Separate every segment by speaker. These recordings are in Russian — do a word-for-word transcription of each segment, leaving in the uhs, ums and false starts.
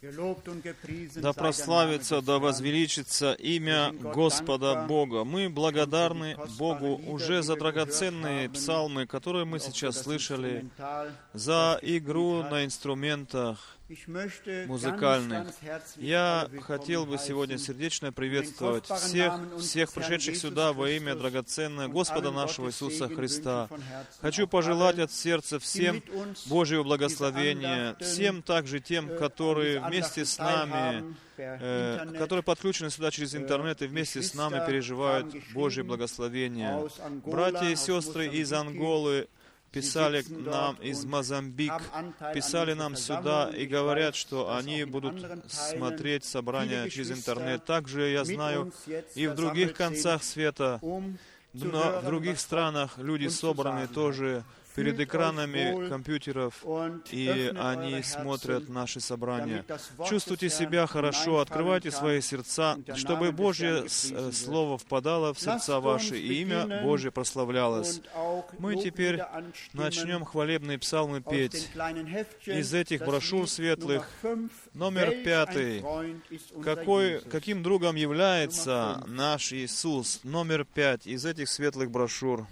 Speaker 1: Да прославится, да возвеличится имя Господа Бога. Мы благодарны Богу уже за драгоценные псалмы, которые мы сейчас слышали, за игру на инструментах музыкальных. Я хотел бы сегодня сердечно приветствовать всех, всех пришедших сюда во имя драгоценного Господа нашего Иисуса Христа. Хочу пожелать от сердца всем Божьего благословения, всем также тем, которые вместе с нами, э, которые подключены сюда через интернет и вместе с нами переживают Божье благословение. Братья и сестры из Анголы писали нам из Мозамбика, писали нам сюда и говорят, что они будут смотреть собрания через интернет. Также я знаю, и в других концах света, но в других странах люди собраны тоже перед экранами компьютеров, и они смотрят наши собрания. Чувствуйте себя хорошо, открывайте свои сердца, чтобы Божье Слово впадало в сердца ваши, и имя Божье прославлялось. Мы теперь начнем хвалебные псалмы петь. Из этих брошюр светлых, номер пятый. Какой, каким другом является наш Иисус? Номер пять из этих светлых брошюр.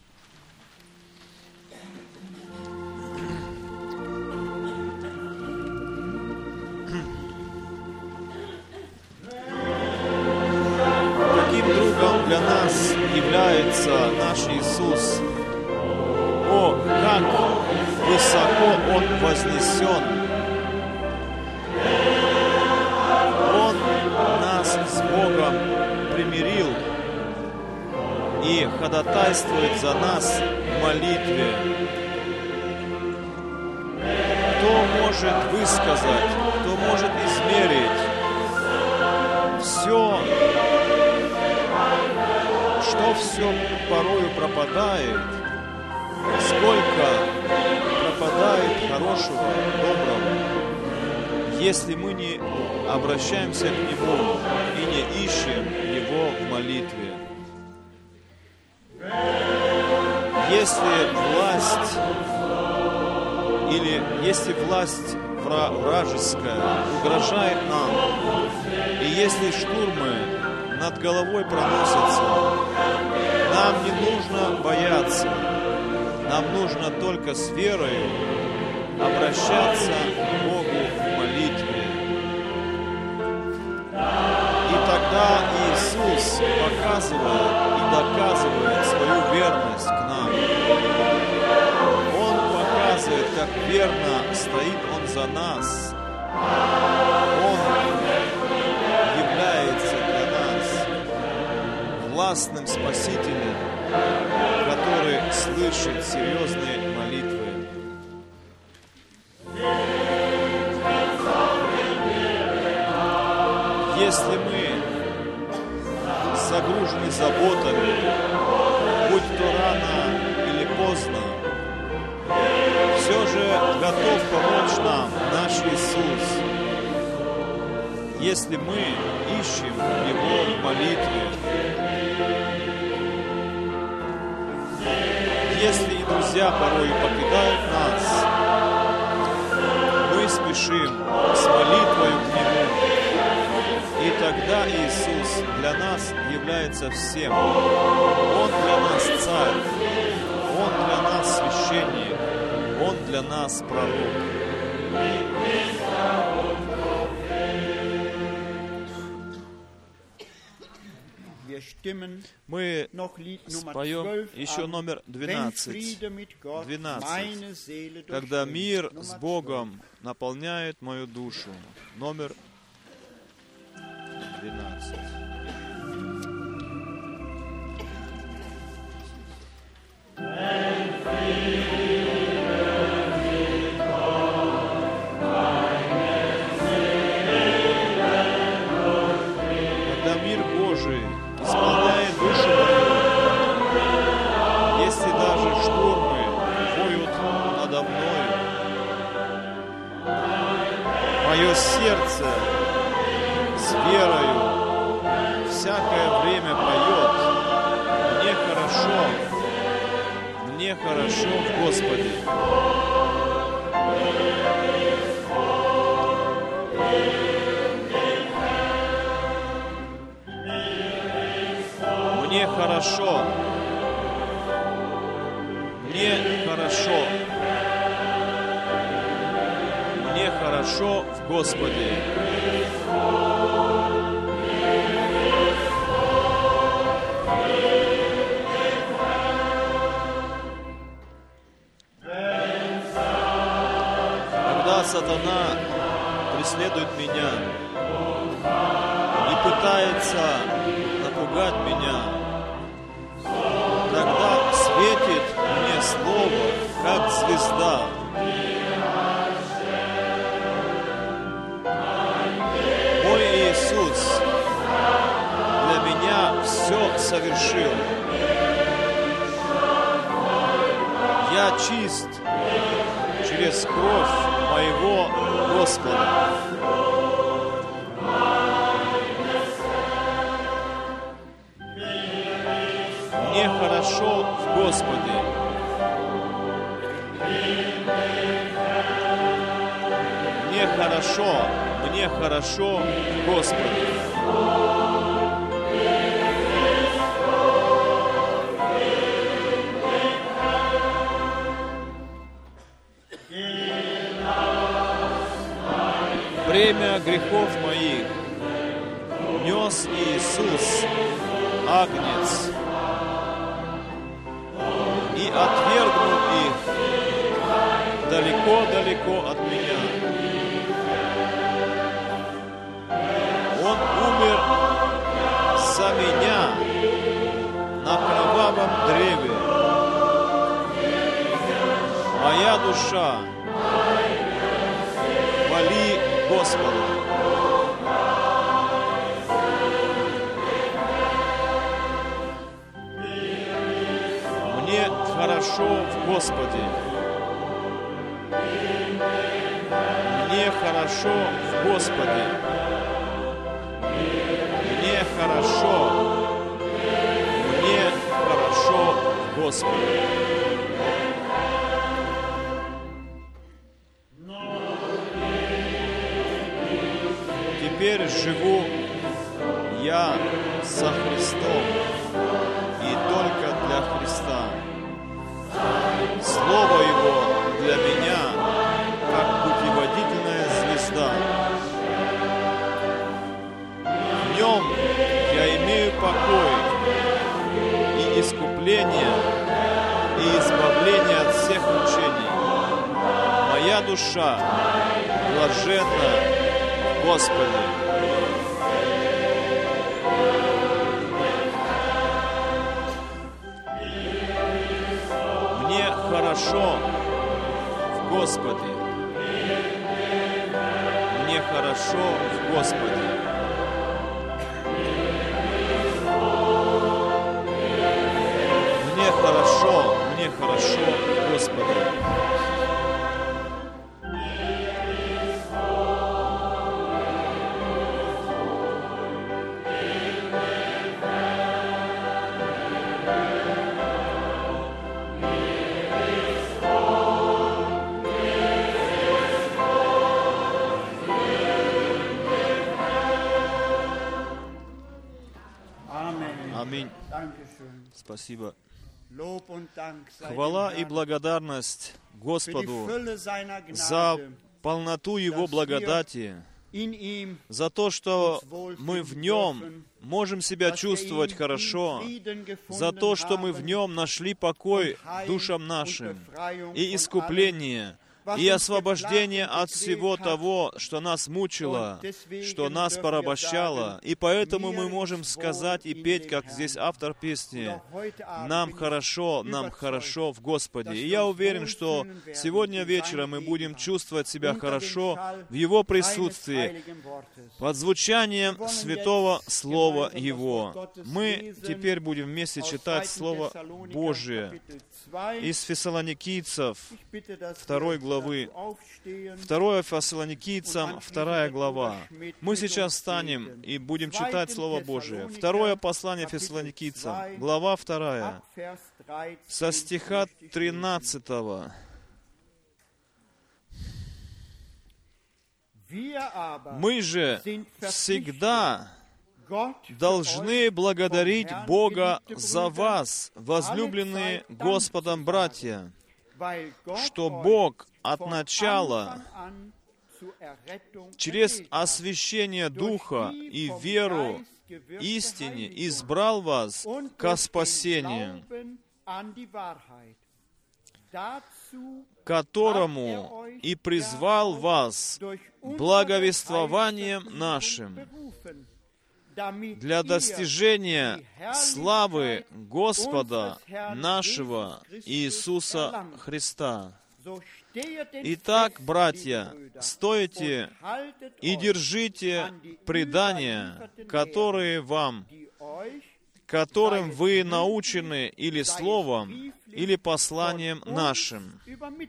Speaker 1: Для нас является наш Иисус. О, как высоко Он вознесен! Он нас с Богом примирил и ходатайствует за нас в молитве. Кто может высказать, кто может измерить все, что все порою пропадает, сколько пропадает хорошего, доброго, если мы не обращаемся к Нему и не ищем Его в молитве. Если власть или если власть вражеская угрожает нам, и если штурмы над головой проносятся, нам не нужно бояться. Нам нужно только с верой обращаться к Богу в молитве. И тогда Иисус показывает и доказывает свою верность к нам. Он показывает, как верно стоит Он за нас. Он является властным Спасителем, который слышит серьезные молитвы. Если мы загружены заботами, будь то рано или поздно, все же готов помочь нам наш Иисус, если мы ищем Его в молитве. Если и друзья порой покидают нас, мы спешим с молитвой к Нему. И тогда Иисус для нас является всем. Он для нас Царь, Он для нас священник, Он для нас пророк. Мы споем еще номер двенадцать. двенадцать. Когда мир с Богом наполняет мою душу. Номер двенадцать. Когда мир Божий исполняет душу мою, если даже штормы воют надо мною, мое сердце с верою всякое время поет: мне хорошо, мне хорошо в Господе. хорошо. Мне хорошо. Мне хорошо в Господе. Когда сатана преследует меня и пытается напугать меня, тогда светит мне Слово, как звезда. Мой Иисус для меня все совершил. Я чист через кровь моего Господа. Мне хорошо в Господе. Мне хорошо, мне хорошо в Господе. Бремя грехов моих нес Иисус, Агнец, и отвергнул их далеко-далеко от меня. Он умер за меня на кровавом древе. Моя душа, хвали Господа. Мне хорошо в Господе. Мне хорошо в Господе. Мне хорошо. Мне хорошо в Господе. Теперь живу я со Христом и только для Христа. Слово Его для меня, как путеводительная звезда. В Нем я имею покой и искупление, и избавление от всех мучений. Моя душа блаженна Господи. Мне хорошо в Господе. Мне хорошо в Господе. Мне хорошо, мне хорошо в Господе. Аминь. Спасибо. Хвала и благодарность Господу за полноту Его благодати, за то, что мы в Нем можем себя чувствовать хорошо, за то, что мы в Нем нашли покой душам нашим и искупление, и освобождение от всего того, что нас мучило, что нас порабощало. И поэтому мы можем сказать и петь, как здесь автор песни, «Нам хорошо, нам хорошо в Господе». И я уверен, что сегодня вечером мы будем чувствовать себя хорошо в Его присутствии, под звучанием святого Слова Его. Мы теперь будем вместе читать Слово Божие из Фессалоникийцев, второй главы. Второе Фессалоникийцам, вторая глава. Мы сейчас встанем и будем читать Слово Божие. Второе послание Фессалоникийцам, глава вторая, со стиха тринадцатого. Мы же всегда должны благодарить Бога за вас, возлюбленные Господом братья, что Бог от начала через освящение Духа и веру истине избрал вас ко спасению, которому и призвал вас благовествованием нашим для достижения славы Господа нашего Иисуса Христа. Итак, братья, стойте и держите предания, которые вам, которым вы научены или словом, или посланием нашим.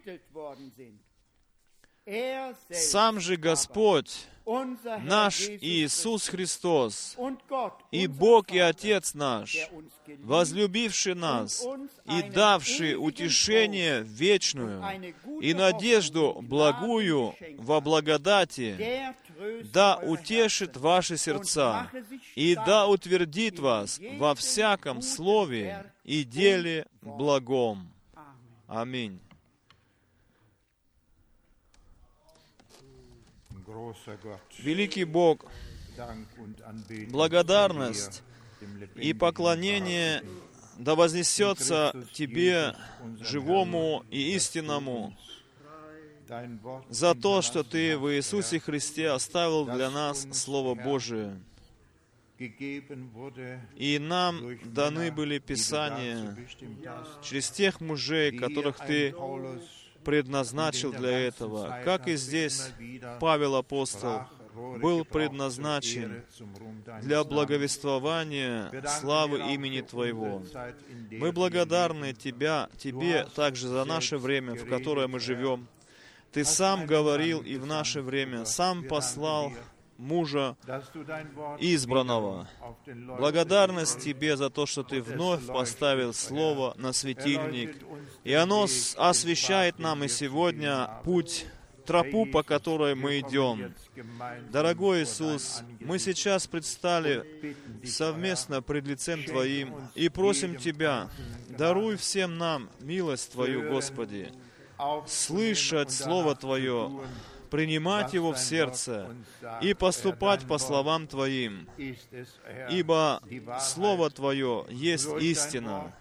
Speaker 1: Сам же Господь, наш Иисус Христос, и Бог и Отец наш, возлюбивший нас и давший утешение вечную и надежду благую во благодати, да утешит ваши сердца и да утвердит вас во всяком слове и деле благом. Аминь. Великий Бог, благодарность и поклонение да вознесется Тебе, живому и истинному, за то, что Ты в Иисусе Христе оставил для нас Слово Божие. И нам даны были Писания через тех мужей, которых Ты предназначил для этого, как и здесь Павел Апостол был предназначен для благовествования славы имени Твоего. Мы благодарны Тебя, Тебе также за наше время, в которое мы живем. Ты сам говорил и в наше время, сам послал мужа избранного. Благодарность Тебе за то, что Ты вновь поставил Слово на светильник, и оно освещает нам и сегодня путь, тропу, по которой мы идем. Дорогой Иисус, мы сейчас предстали совместно пред лицем Твоим и просим Тебя, даруй всем нам милость Твою, Господи, слышать Слово Твое, принимать его в сердце и поступать по словам Твоим, ибо Слово Твое есть истина.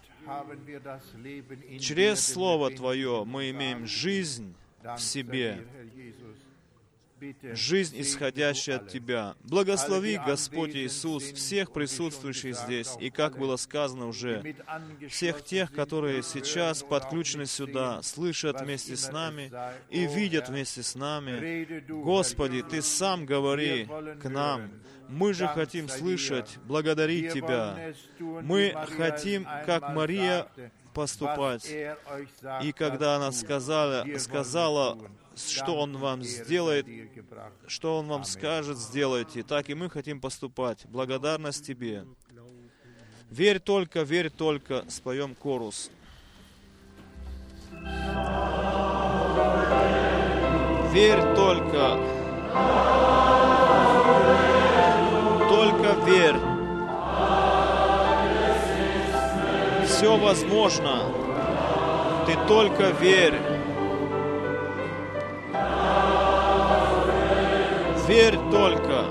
Speaker 1: Через Слово Твое мы имеем жизнь в себе, жизнь, исходящая от Тебя. Благослови, Господь Иисус, всех присутствующих здесь, и, как было сказано уже, всех тех, которые сейчас подключены сюда, слышат вместе с нами и видят вместе с нами. Господи, Ты сам говори к нам. Мы же хотим слышать, благодарить Тебя. Мы хотим, как Мария, поступать. И когда она сказала, сказала, что Он вам сделает, что Он вам скажет, сделайте. Так и мы хотим поступать. Благодарность Тебе. Верь только, верь только. Споем хорус. Верь только. Только верь. Все возможно. Ты только верь. Верь только.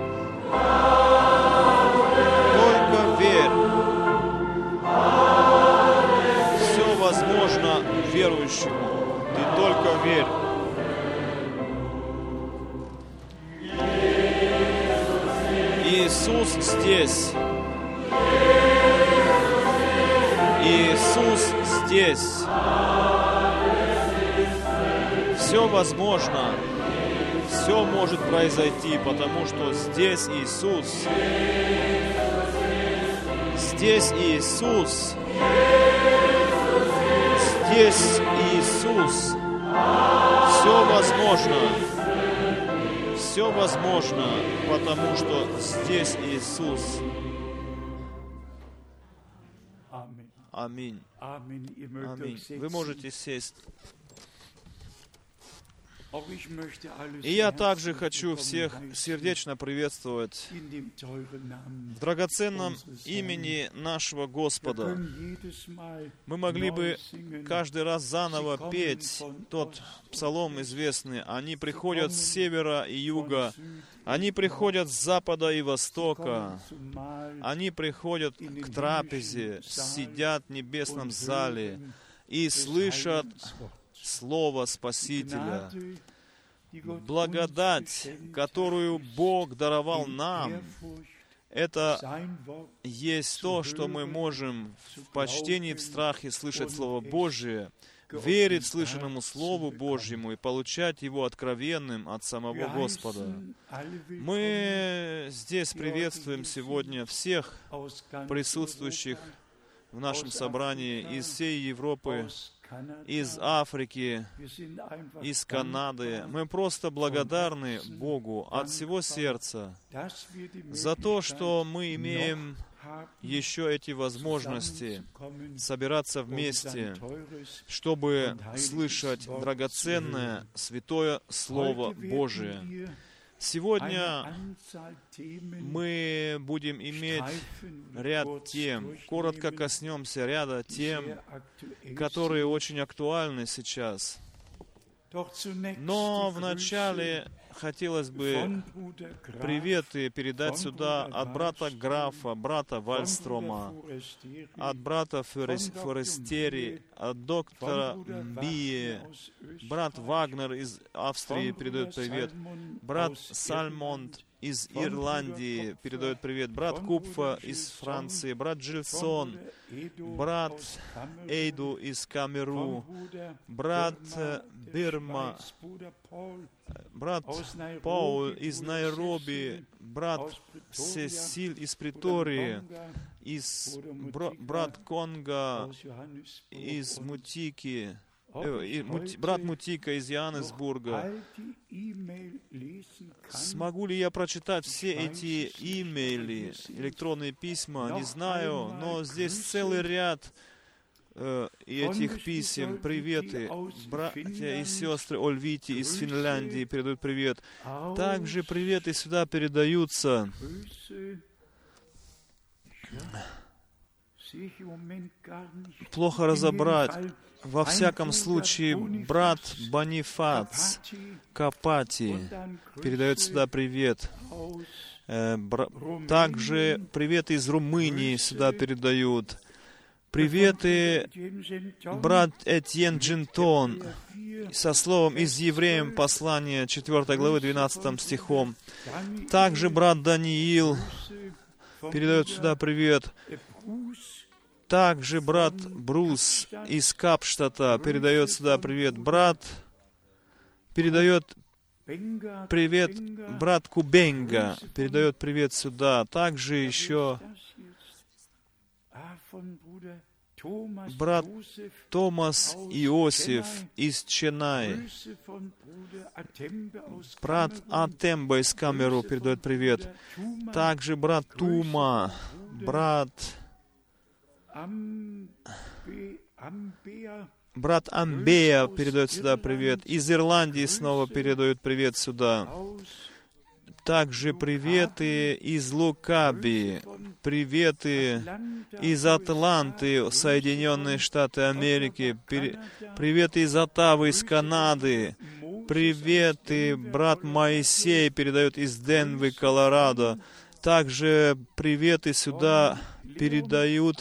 Speaker 1: Только верь. Все возможно верующему. Ты только верь. Иисус здесь. Иисус здесь. Все возможно. Все может произойти, потому что здесь Иисус. Здесь Иисус. Здесь Иисус. Все возможно. Все возможно, потому что здесь Иисус. Аминь. Аминь. Вы можете сесть. И я также хочу всех сердечно приветствовать в драгоценном имени нашего Господа. Мы могли бы каждый раз заново петь тот псалом известный. Они приходят с севера и юга, они приходят с запада и востока, они приходят к трапезе, сидят в небесном зале и слышат Слово Спасителя. Благодать, которую Бог даровал нам, это есть то, что мы можем в почтении, в страхе слышать Слово Божие, верить слышанному Слову Божьему и получать его откровенным от самого Господа. Мы здесь приветствуем сегодня всех присутствующих в нашем собрании из всей Европы, из Африки, из Канады. Мы просто благодарны Богу от всего сердца за то, что мы имеем еще эти возможности собираться вместе, чтобы слышать драгоценное, святое Слово Божие. Сегодня мы будем иметь ряд тем, коротко коснемся ряда тем, которые очень актуальны сейчас. Но вначале хотелось бы приветы передать сюда от брата Графа, брата Вальстрома, от брата Форестери, от доктора Мбии, брат Вагнер из Австрии передает привет, брат Сальмонд из Ирландии передает привет, брат Купфа из Франции, брат Джильсон, брат Эйду из Камеру, брат Бирма, брат Паул из Найроби, брат Сесиль из Притории, из бра, брат Конга из Мутики, э, Мути, брат Мутика из Йоганнесбурга. Смогу ли я прочитать все эти имейли, электронные письма? Не знаю, но здесь целый ряд э, этих писем, приветы. Братья и сестры Ольвити из Финляндии передают привет. Также приветы сюда передаются. Плохо разобрать. Во всяком случае, брат Бонифац Капати передает сюда привет. Э, бра... Также приветы из Румынии сюда передают. Приветы брат Этьен Джинтон со словом из Евреям послания четвёртой главы двенадцатым стихом. Также брат Даниил передает сюда привет. Также брат Брус из Капштата передает сюда привет. Брат передает привет, брат Кубенга передает привет сюда. Также еще брат Томас Иосиф из Ченай, брат Атемба из Камеру передает привет. Также брат Тума, брат Брат Амбея передает сюда привет. Из Ирландии снова передают привет сюда. Также приветы из Лукаби, приветы из Атланты, Соединенные Штаты Америки, приветы из Оттавы, из Канады, приветы брат Моисей передает из Денвы, Колорадо. Также приветы сюда передают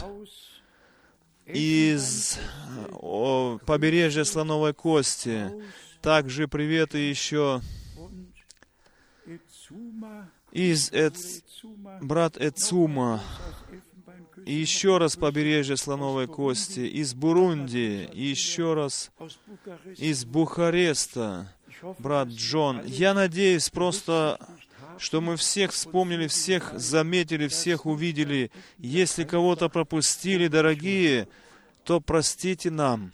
Speaker 1: из о, побережья Слоновой Кости. Также приветы еще из Эц... брат Эцума. И еще раз побережье Слоновой Кости. Из Бурунди. И еще раз из Бухареста. Брат Джон. Я надеюсь просто, что мы всех вспомнили, всех заметили, всех увидели. Если кого-то пропустили, дорогие, то простите нам.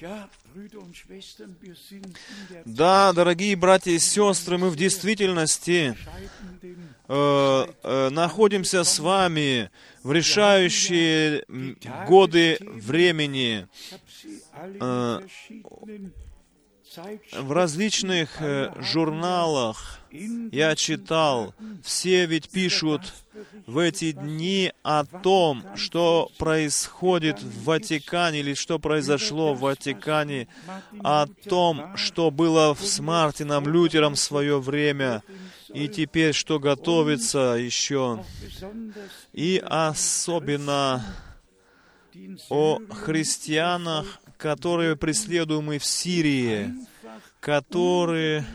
Speaker 1: Да, дорогие братья и сестры, мы в действительности э, э, находимся с вами в решающие годы времени. Э, в различных э, журналах я читал, все ведь пишут в эти дни о том, что происходит в Ватикане, или что произошло в Ватикане, о том, что было с Мартином Лютером в свое время, и теперь что готовится еще. И особенно о христианах, которые преследуемы в Сирии, которые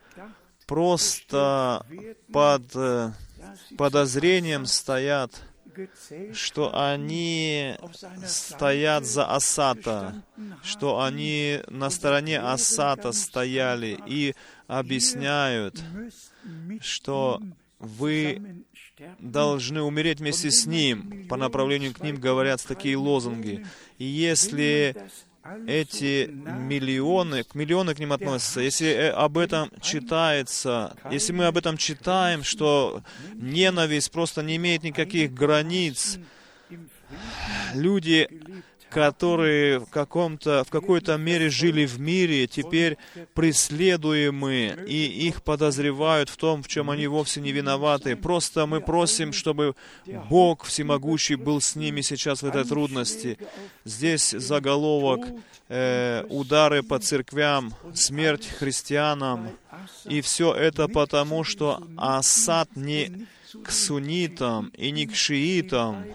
Speaker 1: просто под подозрением стоят, что они стоят за Асада, что они на стороне Асада стояли и объясняют, что вы должны умереть вместе с ним. По направлению к ним говорят такие лозунги. И если эти миллионы, к миллионы к ним относятся, если об этом читается, если мы об этом читаем, что ненависть просто не имеет никаких границ, люди, которые в каком-то, в какой-то мере жили в мире, теперь преследуемы, и их подозревают в том, в чем они вовсе не виноваты. Просто мы просим, чтобы Бог Всемогущий был с ними сейчас в этой трудности. Здесь заголовок э, «Удары по церквям, смерть христианам». И все это потому, что Асад не к суннитам и не к шиитам,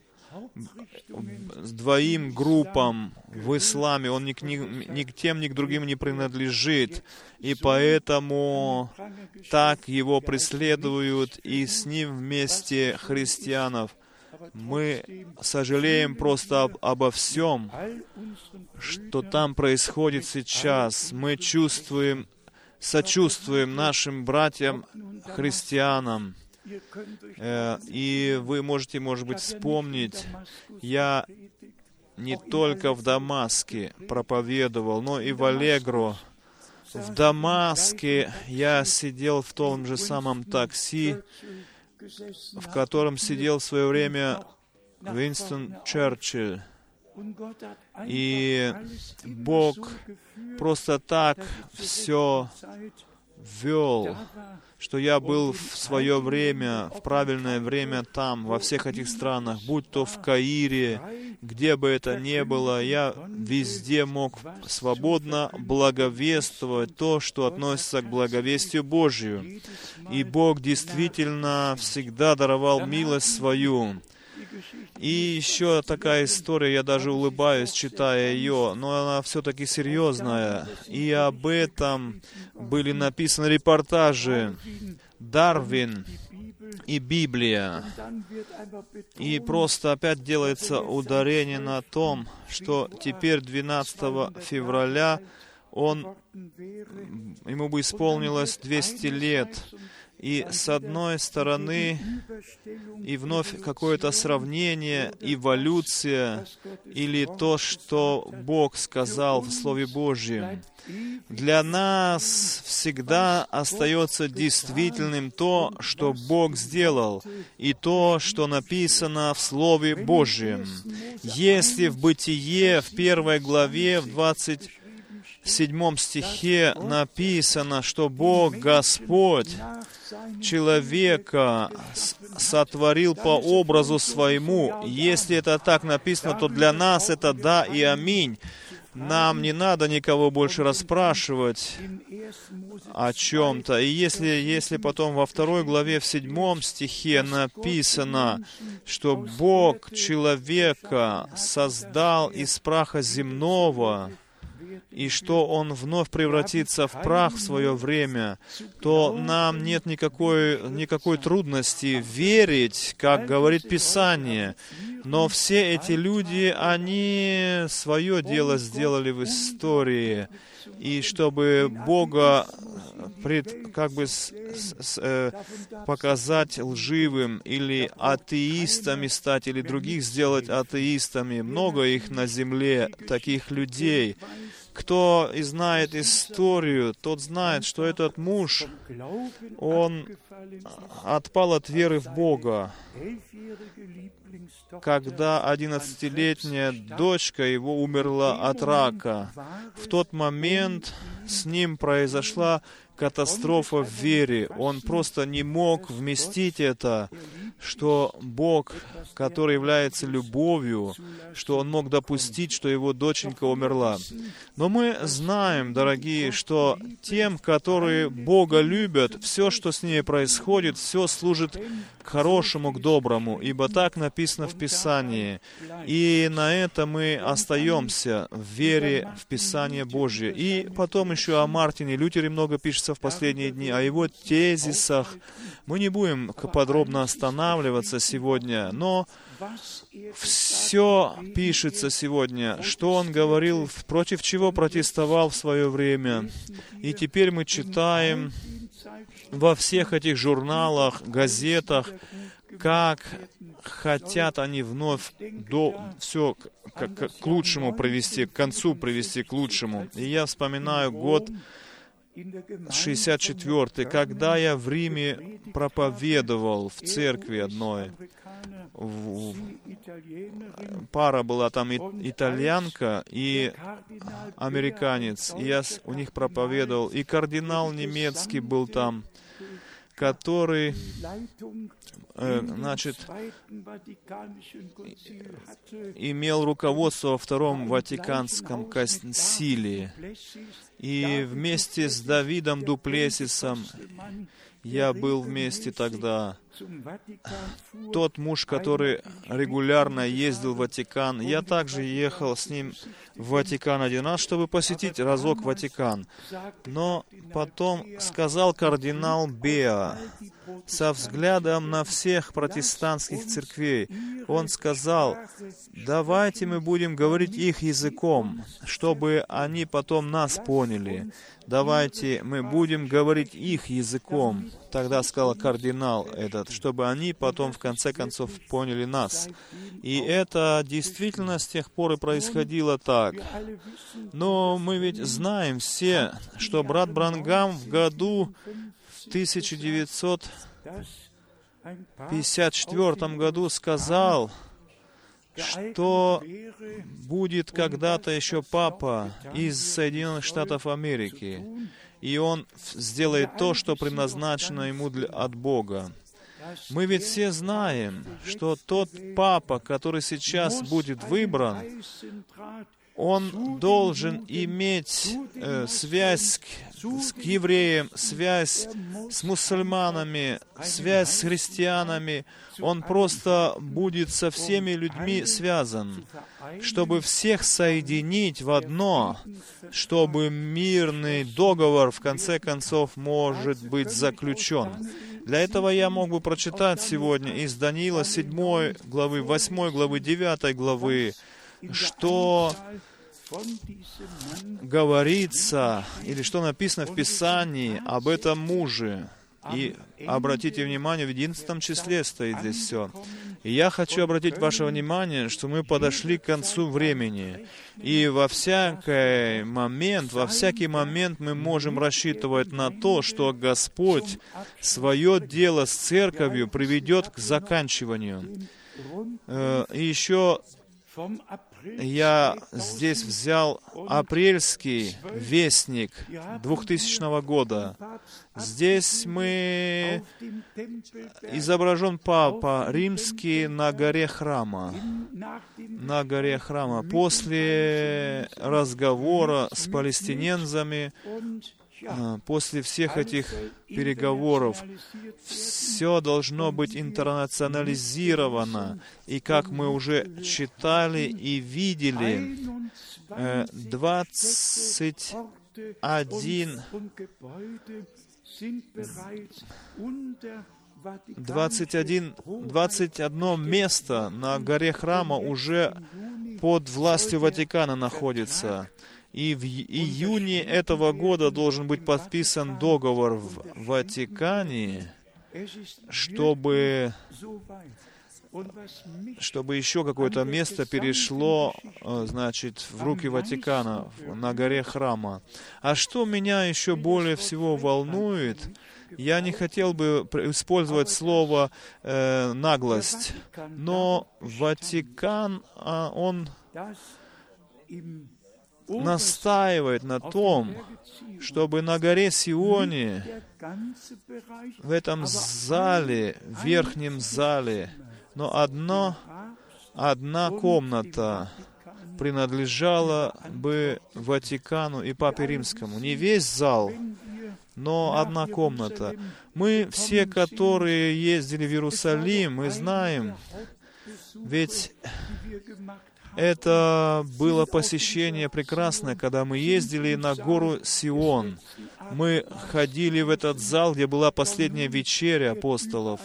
Speaker 1: с двоим группам в исламе, он ни к, ни, ни к тем, ни к другим не принадлежит, и поэтому так его преследуют, и с ним вместе христианов. Мы сожалеем просто об, обо всем, что там происходит сейчас. Мы чувствуем, сочувствуем нашим братьям-христианам. И вы можете, может быть, вспомнить, я не только в Дамаске проповедовал, но и в Аллегро. В Дамаске я сидел в том же самом такси, в котором сидел в свое время Уинстон Черчилль. И Бог просто так все вел, что я был в свое время, в правильное время там, во всех этих странах, будь то в Каире, где бы это ни было, я везде мог свободно благовествовать то, что относится к благовестию Божию. И Бог действительно всегда даровал милость свою. И еще такая история, я даже улыбаюсь, читая ее, но она все-таки серьезная. И об этом были написаны репортажи «Дарвин» и «Библия». И просто опять делается ударение на том, что теперь двенадцатого февраля он, ему бы исполнилось двести лет. И с одной стороны, и вновь какое-то сравнение, эволюция, или то, что Бог сказал в Слове Божьем. Для нас всегда остается действительным то, что Бог сделал, и то, что написано в Слове Божьем. Если в Бытие, в первой главе, в двадцать седьмом стихе написано, что Бог, Господь, человека сотворил по образу своему. Если это так написано, то для нас это да и аминь. Нам не надо никого больше расспрашивать о чем-то. И если, если потом во второй главе, в седьмом стихе написано, что Бог человека создал из праха земного, и что он вновь превратится в прах в свое время, то нам нет никакой, никакой трудности верить, как говорит Писание. Но все эти люди, они свое дело сделали в истории. И чтобы Бога пред, как бы с, с, э, показать лживым или атеистами стать, или других сделать атеистами. Много их на земле, таких людей. Кто и знает историю, тот знает, что этот муж, он отпал от веры в Бога. когда одиннадцатилетняя дочка его умерла от рака. В тот момент с ним произошла катастрофа в вере. Он просто не мог вместить это, что Бог, который является любовью, что Он мог допустить, что его доченька умерла. Но мы знаем, дорогие, что тем, которые Бога любят, все, что с ними происходит, все служит к хорошему, к доброму, ибо так написано в Писании. И на это мы остаемся в вере в Писание Божье. И потом еще о Мартине Лютере много пишется в последние дни, о его тезисах. Мы не будем подробно останавливаться сегодня, но все пишется сегодня, что он говорил, против чего протестовал в свое время. И теперь мы читаем во всех этих журналах, газетах, как хотят они вновь до, все к, к, к лучшему привести, к концу привести к лучшему. И я вспоминаю год шестьдесят четвёртый, когда я в Риме проповедовал в церкви одной. В, пара была там и, итальянка и американец. И я у них проповедовал. И кардинал немецкий был там, который, э, значит, имел руководство во Втором Ватиканском консилии. И вместе с Давидом Дуплесисом я был вместе тогда. Тот муж, который регулярно ездил в Ватикан, я также ехал с ним в Ватикан один раз, чтобы посетить разок Ватикан. Но потом сказал кардинал Беа, со взглядом на всех протестантских церквей, он сказал: давайте мы будем говорить их языком, чтобы они потом нас поняли. Давайте мы будем говорить их языком. Тогда сказал кардинал этот, чтобы они потом в конце концов поняли нас. И это действительно с тех пор и происходило так. Но мы ведь знаем все, что брат Бранхам в году в тысяча девятьсот пятьдесят четвёртом году сказал, что будет когда-то еще папа из Соединенных Штатов Америки, и он сделает то, что предназначено ему для, от Бога. Мы ведь все знаем, что тот папа, который сейчас будет выбран, он должен иметь э, связь с, к евреям, связь с мусульманами, связь с христианами. Он просто будет со всеми людьми связан, чтобы всех соединить в одно, чтобы мирный договор в конце концов может быть заключен. Для этого я мог бы прочитать сегодня из Даниила седьмой главы, восьмой главы, девятой главы, что говорится, или что написано в Писании об этом муже. И обратите внимание, в единственном числе стоит здесь все. И я хочу обратить ваше внимание, что мы подошли к концу времени. И во всякий момент, во всякий момент мы можем рассчитывать на то, что Господь свое дело с церковью приведет к заканчиванию. И еще я здесь взял апрельский вестник двухтысячного года. Здесь мы изображен Папа Римский на горе Храма. На горе Храма. После разговора с палестинянцами, после всех этих переговоров, все должно быть интернационализировано. И как мы уже читали и видели, двадцать один, двадцать один, двадцать одно место на горе Храма уже под властью Ватикана находится. И в июне этого года должен быть подписан договор в Ватикане, чтобы чтобы еще какое-то место перешло, значит, в руки Ватикана на горе храма. А что меня еще более всего волнует, я не хотел бы использовать слово э, «наглость», но Ватикан, он настаивает на том, чтобы на горе Сионе, в этом зале, в верхнем зале, но одно, одна комната принадлежала бы Ватикану и Папе Римскому. Не весь зал, но одна комната. Мы все, которые ездили в Иерусалим, мы знаем, ведь это было посещение прекрасное, когда мы ездили на гору Сион. Мы ходили в этот зал, где была последняя вечеря апостолов.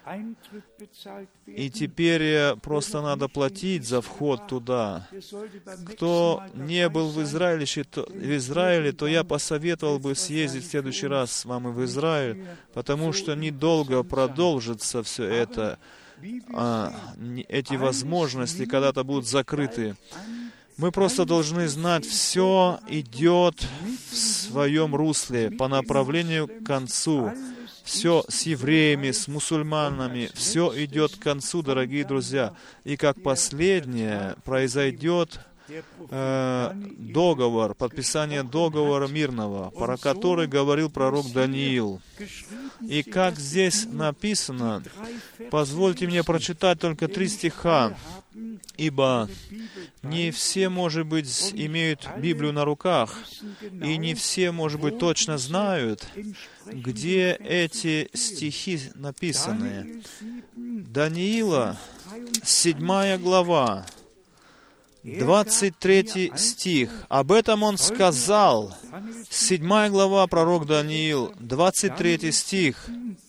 Speaker 1: И теперь просто надо платить за вход туда. Кто не был в Израиле, то, в Израиле, то я посоветовал бы съездить в следующий раз с вами в Израиль, потому что недолго продолжится все это. А, эти возможности когда-то будут закрыты. Мы просто должны знать, все идет в своем русле, по направлению к концу. Все с евреями, с мусульманами, все идет к концу, дорогие друзья. И как последнее произойдет э, договор, подписание договора мирного, про который говорил пророк Даниил. И как здесь написано, позвольте мне прочитать только три стиха, ибо не все, может быть, имеют Библию на руках, и не все, может быть, точно знают, где эти стихи написаны. Даниила, седьмая глава, двадцать третий стих. Об этом он сказал. седьмая глава, пророк Даниил, двадцать третий стих.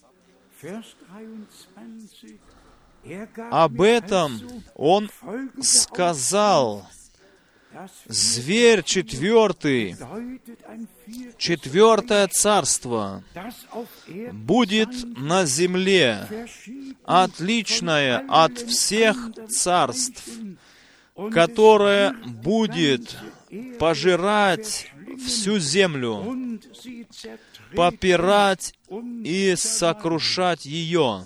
Speaker 1: Об этом он сказал. Зверь четвертый, четвертое царство будет на земле, отличное от всех царств, которое будет пожирать всю землю, попирать и сокрушать ее.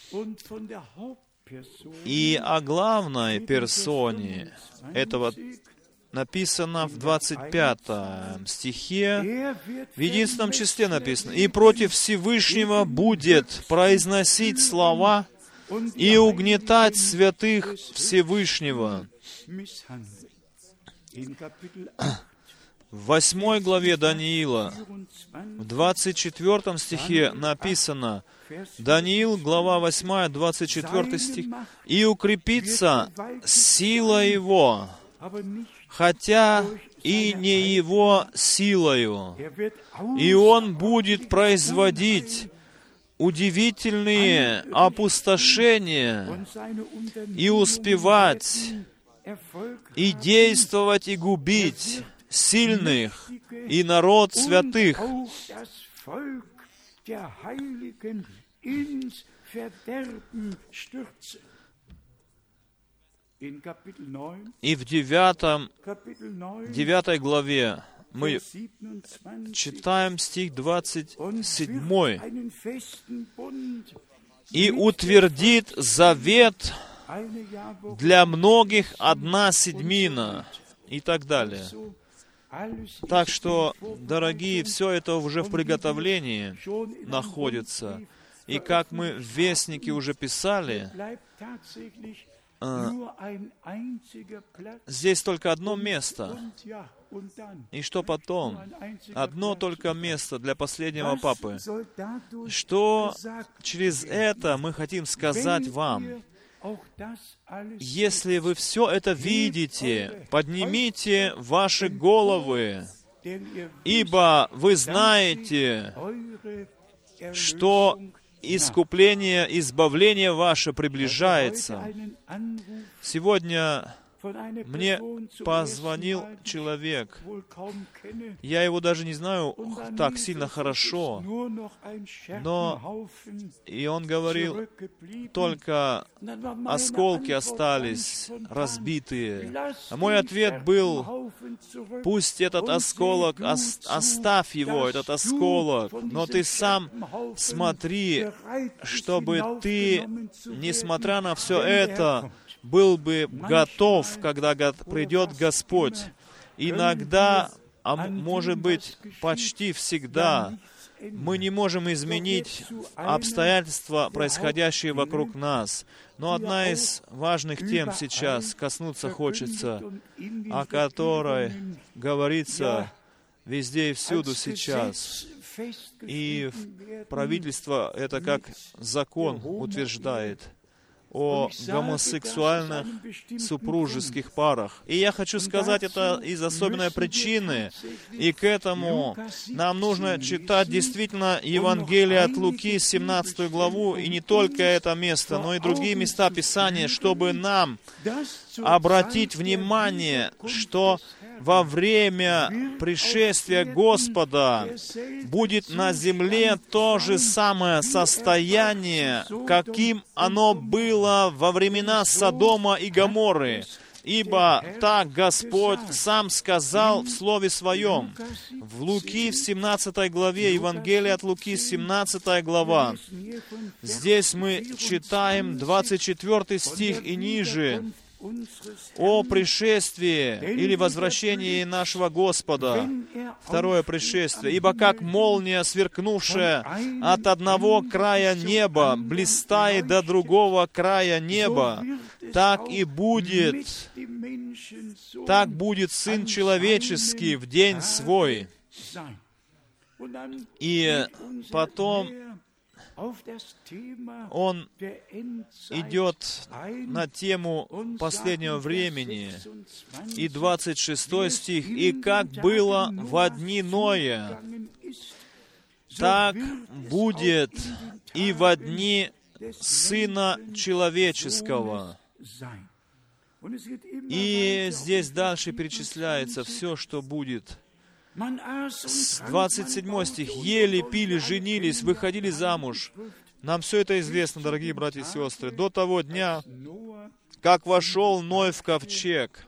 Speaker 1: И о главной персоне этого написано в двадцать пятом стихе, в единственном числе написано: «И против Всевышнего будет произносить слова и угнетать святых Всевышнего». В восьмой главе Даниила, в двадцать четвёртом стихе написано, Даниил, глава восьмая, двадцать четвёртый стих, «И укрепится сила его, хотя и не его силою, и он будет производить удивительные опустошения и успевать, и действовать, и губить сильных и народ святых». И в девятом, девятой главе мы читаем стих двадцать седьмой. «И утвердит завет для многих одна седьмина», и так далее. Так что, дорогие, все это уже в приготовлении находится. И как мы в Вестнике уже писали, здесь только одно место. И что потом? Одно только место для последнего папы. Что через это мы хотим сказать вам? Если вы все это видите, поднимите ваши головы, ибо вы знаете, что искупление, избавление ваше приближается. Сегодня мне позвонил человек. Я его даже не знаю так сильно хорошо, но и он говорил, только осколки остались разбитые. А мой ответ был, пусть этот осколок, оставь его, этот осколок, но ты сам смотри, чтобы ты, несмотря на все это, был бы готов, когда придет Господь. Иногда, а может быть, почти всегда, мы не можем изменить обстоятельства, происходящие вокруг нас. Но одна из важных тем сейчас коснуться хочется, о которой говорится везде и всюду сейчас. И правительство это как закон утверждает о гомосексуальных супружеских парах. И я хочу сказать это из особенной причины. И к этому нам нужно читать действительно Евангелие от Луки, семнадцатую главу, и не только это место, но и другие места Писания, чтобы нам обратить внимание, что во время пришествия Господа будет на земле то же самое состояние, каким оно было во времена Содома и Гоморры. Ибо так Господь сам сказал в Слове Своем. В Луки, в семнадцатой главе, Евангелие от Луки, семнадцатая глава. Здесь мы читаем двадцать четвёртый стих и ниже. О пришествии или возвращении нашего Господа. Второе пришествие. «Ибо как молния, сверкнувшая от одного края неба, блистает до другого края неба, так и будет, так будет Сын Человеческий в день свой». И потом он идет на тему последнего времени. И двадцать шестой стих. «И как было во дни Ноя, так будет и во дни Сына Человеческого». И здесь дальше перечисляется все, что будет. двадцать седьмой стих. «Ели, пили, женились, выходили замуж». Нам все это известно, дорогие братья и сестры, до того дня, как вошел Ной в ковчег.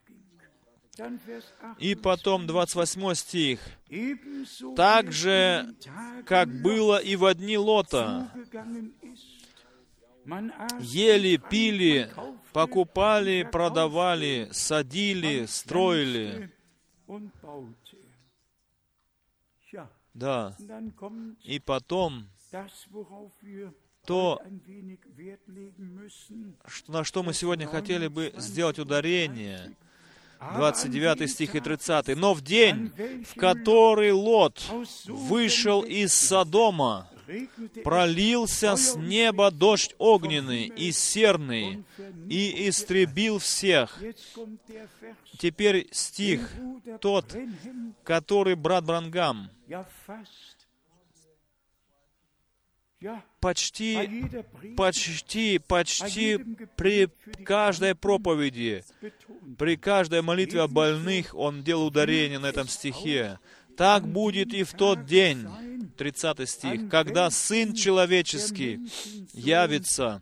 Speaker 1: И потом двадцать восьмой стих. «Так же, как было и во дни Лота, ели, пили, покупали, продавали, садили, строили». Да. И потом то, на что мы сегодня хотели бы сделать ударение, двадцать девятый стих и тридцатый. «Но в день, в который Лот вышел из Содома, пролился с неба дождь огненный и серный, и истребил всех». Теперь стих тот, который брат Бранхам почти, почти, почти при каждой проповеди, при каждой молитве о больных он делал ударение на этом стихе. «Так будет и в тот день», тридцатый стих, «когда Сын Человеческий явится».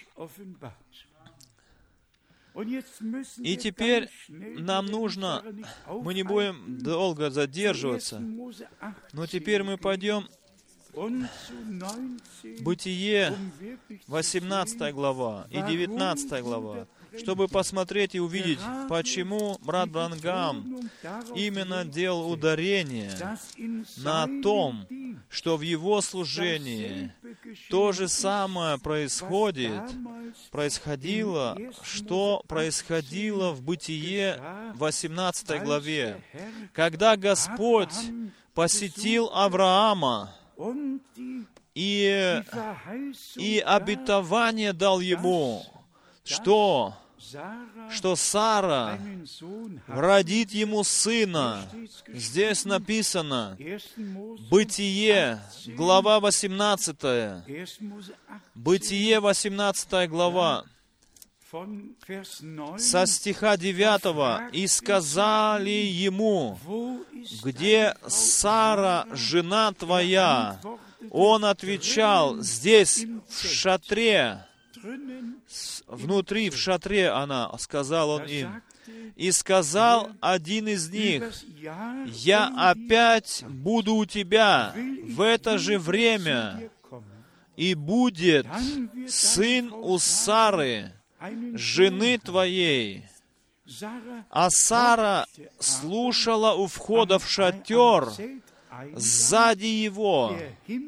Speaker 1: И теперь нам нужно, мы не будем долго задерживаться, но теперь мы пойдем Бытие, восемнадцатая глава и девятнадцатая глава, чтобы посмотреть и увидеть, почему брат Бранхам именно делал ударение на том, что в его служении то же самое происходит, происходило, что происходило в Бытие восемнадцатой главе, когда Господь посетил Авраама, и, и обетование дал ему, что, что Сара родит ему сына. Здесь написано, Бытие, глава восемнадцатая, Бытие, восемнадцатая глава, со стиха девятого, «И сказали ему, где Сара, жена твоя?» Он отвечал, здесь, в шатре, внутри, в шатре она, сказал он им. И сказал один из них, «Я опять буду у тебя в это же время, и будет сын у Сары, жены твоей». А Сара слушала у входа в шатер сзади его.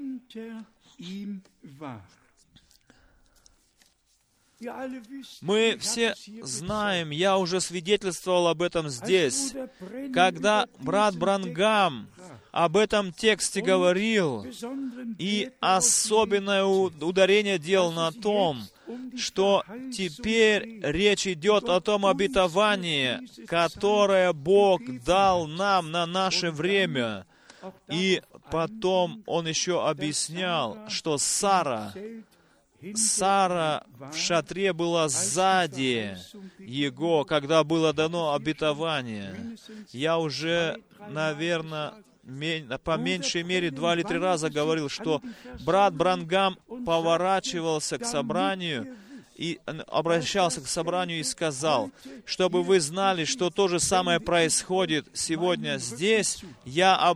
Speaker 1: Мы все знаем, я уже свидетельствовал об этом здесь, когда брат Бранхам об этом тексте говорил, и особенное ударение делал на том, что теперь речь идет о том обетовании, которое Бог дал нам на наше время. И потом он еще объяснял, что Сара, Сара в шатре была сзади его, когда было дано обетование. Я уже, наверное, по меньшей мере два или три раза говорил, что брат Бранхам поворачивался к собранию и обращался к собранию и сказал, чтобы вы знали, что то же самое происходит сегодня здесь, я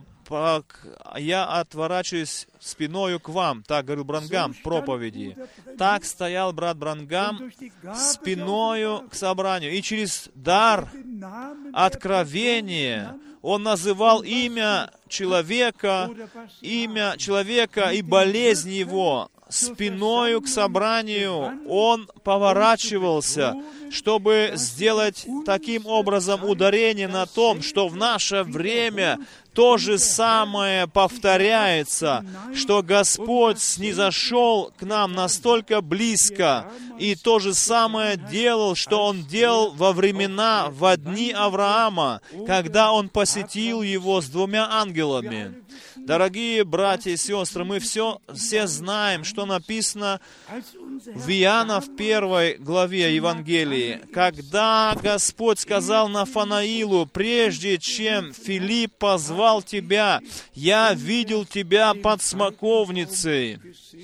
Speaker 1: я отворачиваюсь спиною к вам, так говорил Бранхам в проповеди. Так стоял брат Бранхам спиною к собранию. И через дар откровения он называл имя человека, имя человека и болезнь его. Спиною к собранию он поворачивался, чтобы сделать таким образом ударение на том, что в наше время то же самое повторяется, что Господь снизошел к нам настолько близко, и то же самое делал, что Он делал во времена, во дни Авраама, когда Он посетил его с двумя ангелами. Дорогие братья и сестры, мы все, все знаем, что написано в Иоанна в первой главе Евангелии, когда Господь сказал Нафанаилу, прежде чем Филипп позвал тебя, я видел тебя под смоковницей.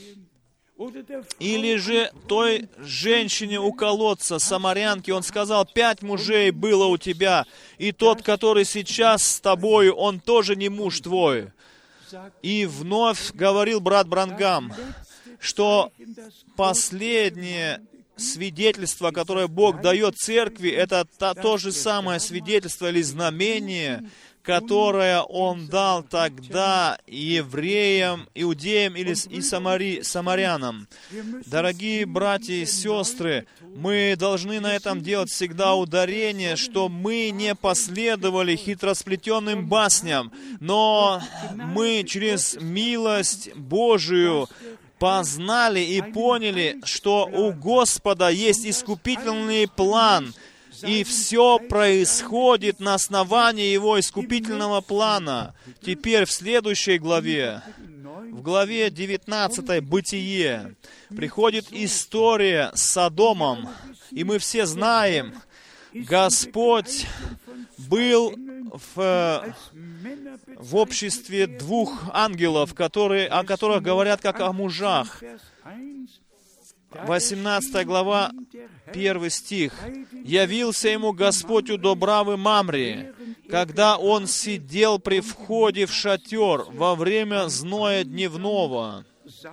Speaker 1: Или же той женщине у колодца, самарянке, он сказал, пять мужей было у тебя, и тот, который сейчас с тобою, он тоже не муж твой. И вновь говорил брат Бранхам, что последнее свидетельство, которое Бог дает церкви, это то, то же самое свидетельство или знамение, которое Он дал тогда евреям, иудеям или и самари, самарянам. Дорогие братья и сестры, мы должны на этом делать всегда ударение, что мы не последовали хитросплетенным басням, но мы через милость Божию познали и поняли, что у Господа есть искупительный план, и все происходит на основании Его искупительного плана. Теперь в следующей главе, в главе девятнадцатой, Бытие, приходит история с Содомом. И мы все знаем, Господь был в, в обществе двух ангелов, которые, о которых говорят как о мужах. восемнадцатая глава, первый стих. «Явился ему Господь у Добравы Мамри, когда он сидел при входе в шатер во время зноя дневного».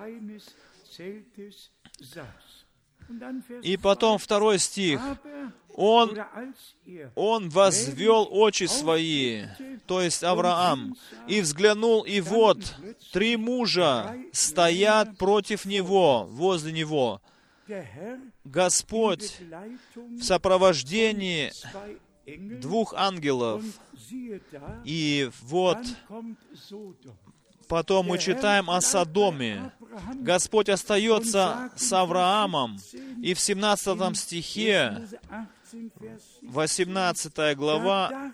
Speaker 1: И потом второй стих. Он, он возвел очи свои, то есть Авраам, и взглянул, и вот, три мужа стоят против него, возле него. Господь в сопровождении двух ангелов. И вот, потом мы читаем о Содоме. Господь остается с Авраамом. И в семнадцатом стихе, восемнадцатая глава,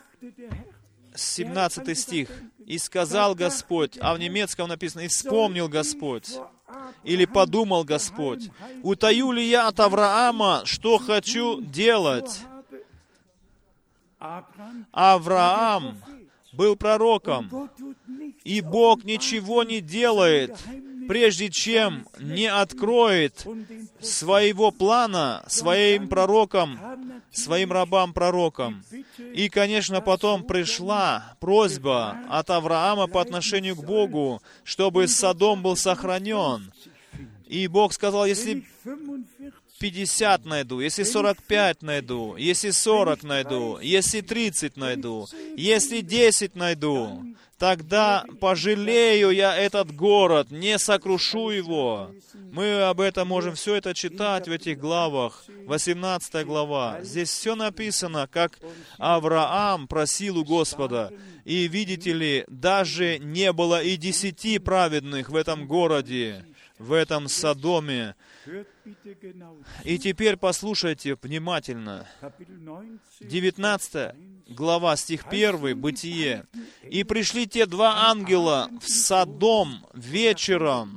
Speaker 1: семнадцатый стих. «И сказал Господь», а в немецком написано, «И вспомнил Господь». Или подумал Господь, утаю ли я от Авраама, что хочу делать? Авраам был пророком, и Бог ничего не делает, прежде чем не откроет своего плана своим пророкам, своим рабам-пророкам. И, конечно, потом пришла просьба от Авраама по отношению к Богу, чтобы Содом был сохранен. И Бог сказал, если пятьдесят найду, если сорок пять найду, если сорок найду, если тридцать найду, если десять найду, тогда пожалею я этот город, не сокрушу его. Мы об этом можем все это читать в этих главах. восемнадцатая глава. Здесь все написано, как Авраам просил у Господа. И видите ли, даже не было и десяти праведных в этом городе, в этом Содоме. И теперь послушайте внимательно. девятнадцатая глава, стих первый, Бытие. «И пришли те два ангела в Содом вечером,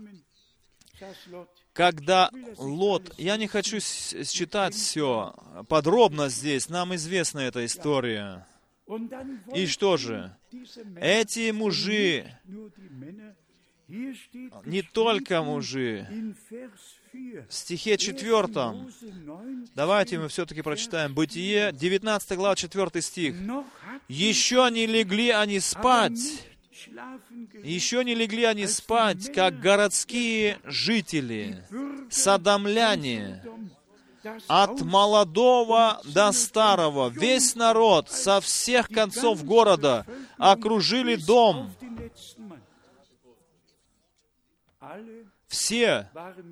Speaker 1: когда Лот...» Я не хочу читать все подробно здесь, нам известна эта история. И что же? Эти мужи, не только мужи, в стихе четвертом, давайте мы все-таки прочитаем, Бытие, девятнадцатая глава, четвёртый стих. «Еще не легли они спать, еще не легли они спать, как городские жители, содомляне, от молодого до старого, весь народ со всех концов города окружили дом». Все,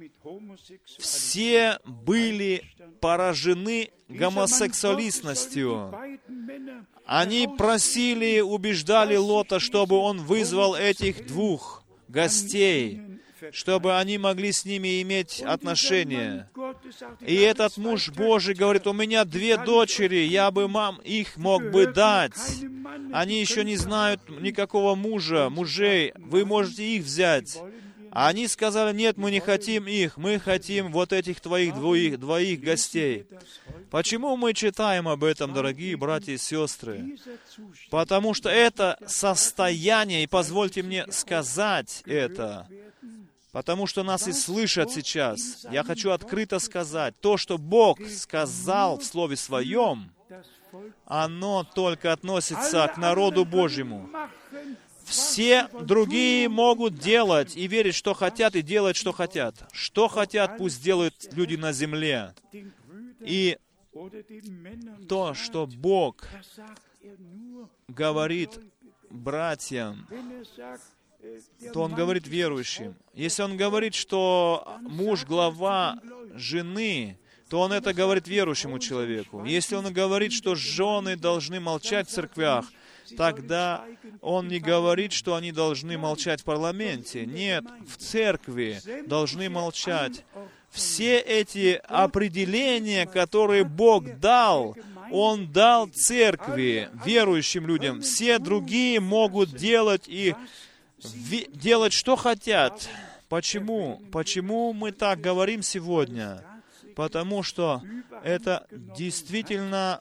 Speaker 1: все были поражены гомосексуалистностью. Они просили, убеждали Лота, чтобы он вызвал этих двух гостей, чтобы они могли с ними иметь отношения. И этот муж Божий говорит, у меня две дочери, я бы мам их мог бы дать. Они еще не знают никакого мужа, мужей, вы можете их взять. А они сказали, нет, мы не хотим их, мы хотим вот этих твоих двоих, двоих гостей. Почему мы читаем об этом, дорогие братья и сестры? Потому что это состояние, и позвольте мне сказать это, потому что нас и слышат сейчас. Я хочу открыто сказать, то, что Бог сказал в Слове Своем, оно только относится к народу Божьему. Все другие могут делать и верить, что хотят, и делать, что хотят. Что хотят, пусть делают люди на земле. И то, что Бог говорит братьям, то Он говорит верующим. Если Он говорит, что муж глава жены, то Он это говорит верующему человеку. Если Он говорит, что жены должны молчать в церквях, тогда Он не говорит, что они должны молчать в парламенте. Нет, в церкви должны молчать. Все эти определения, которые Бог дал, Он дал церкви, верующим людям. Все другие могут делать и делать, что хотят. Почему? Почему мы так говорим сегодня? Потому что это действительно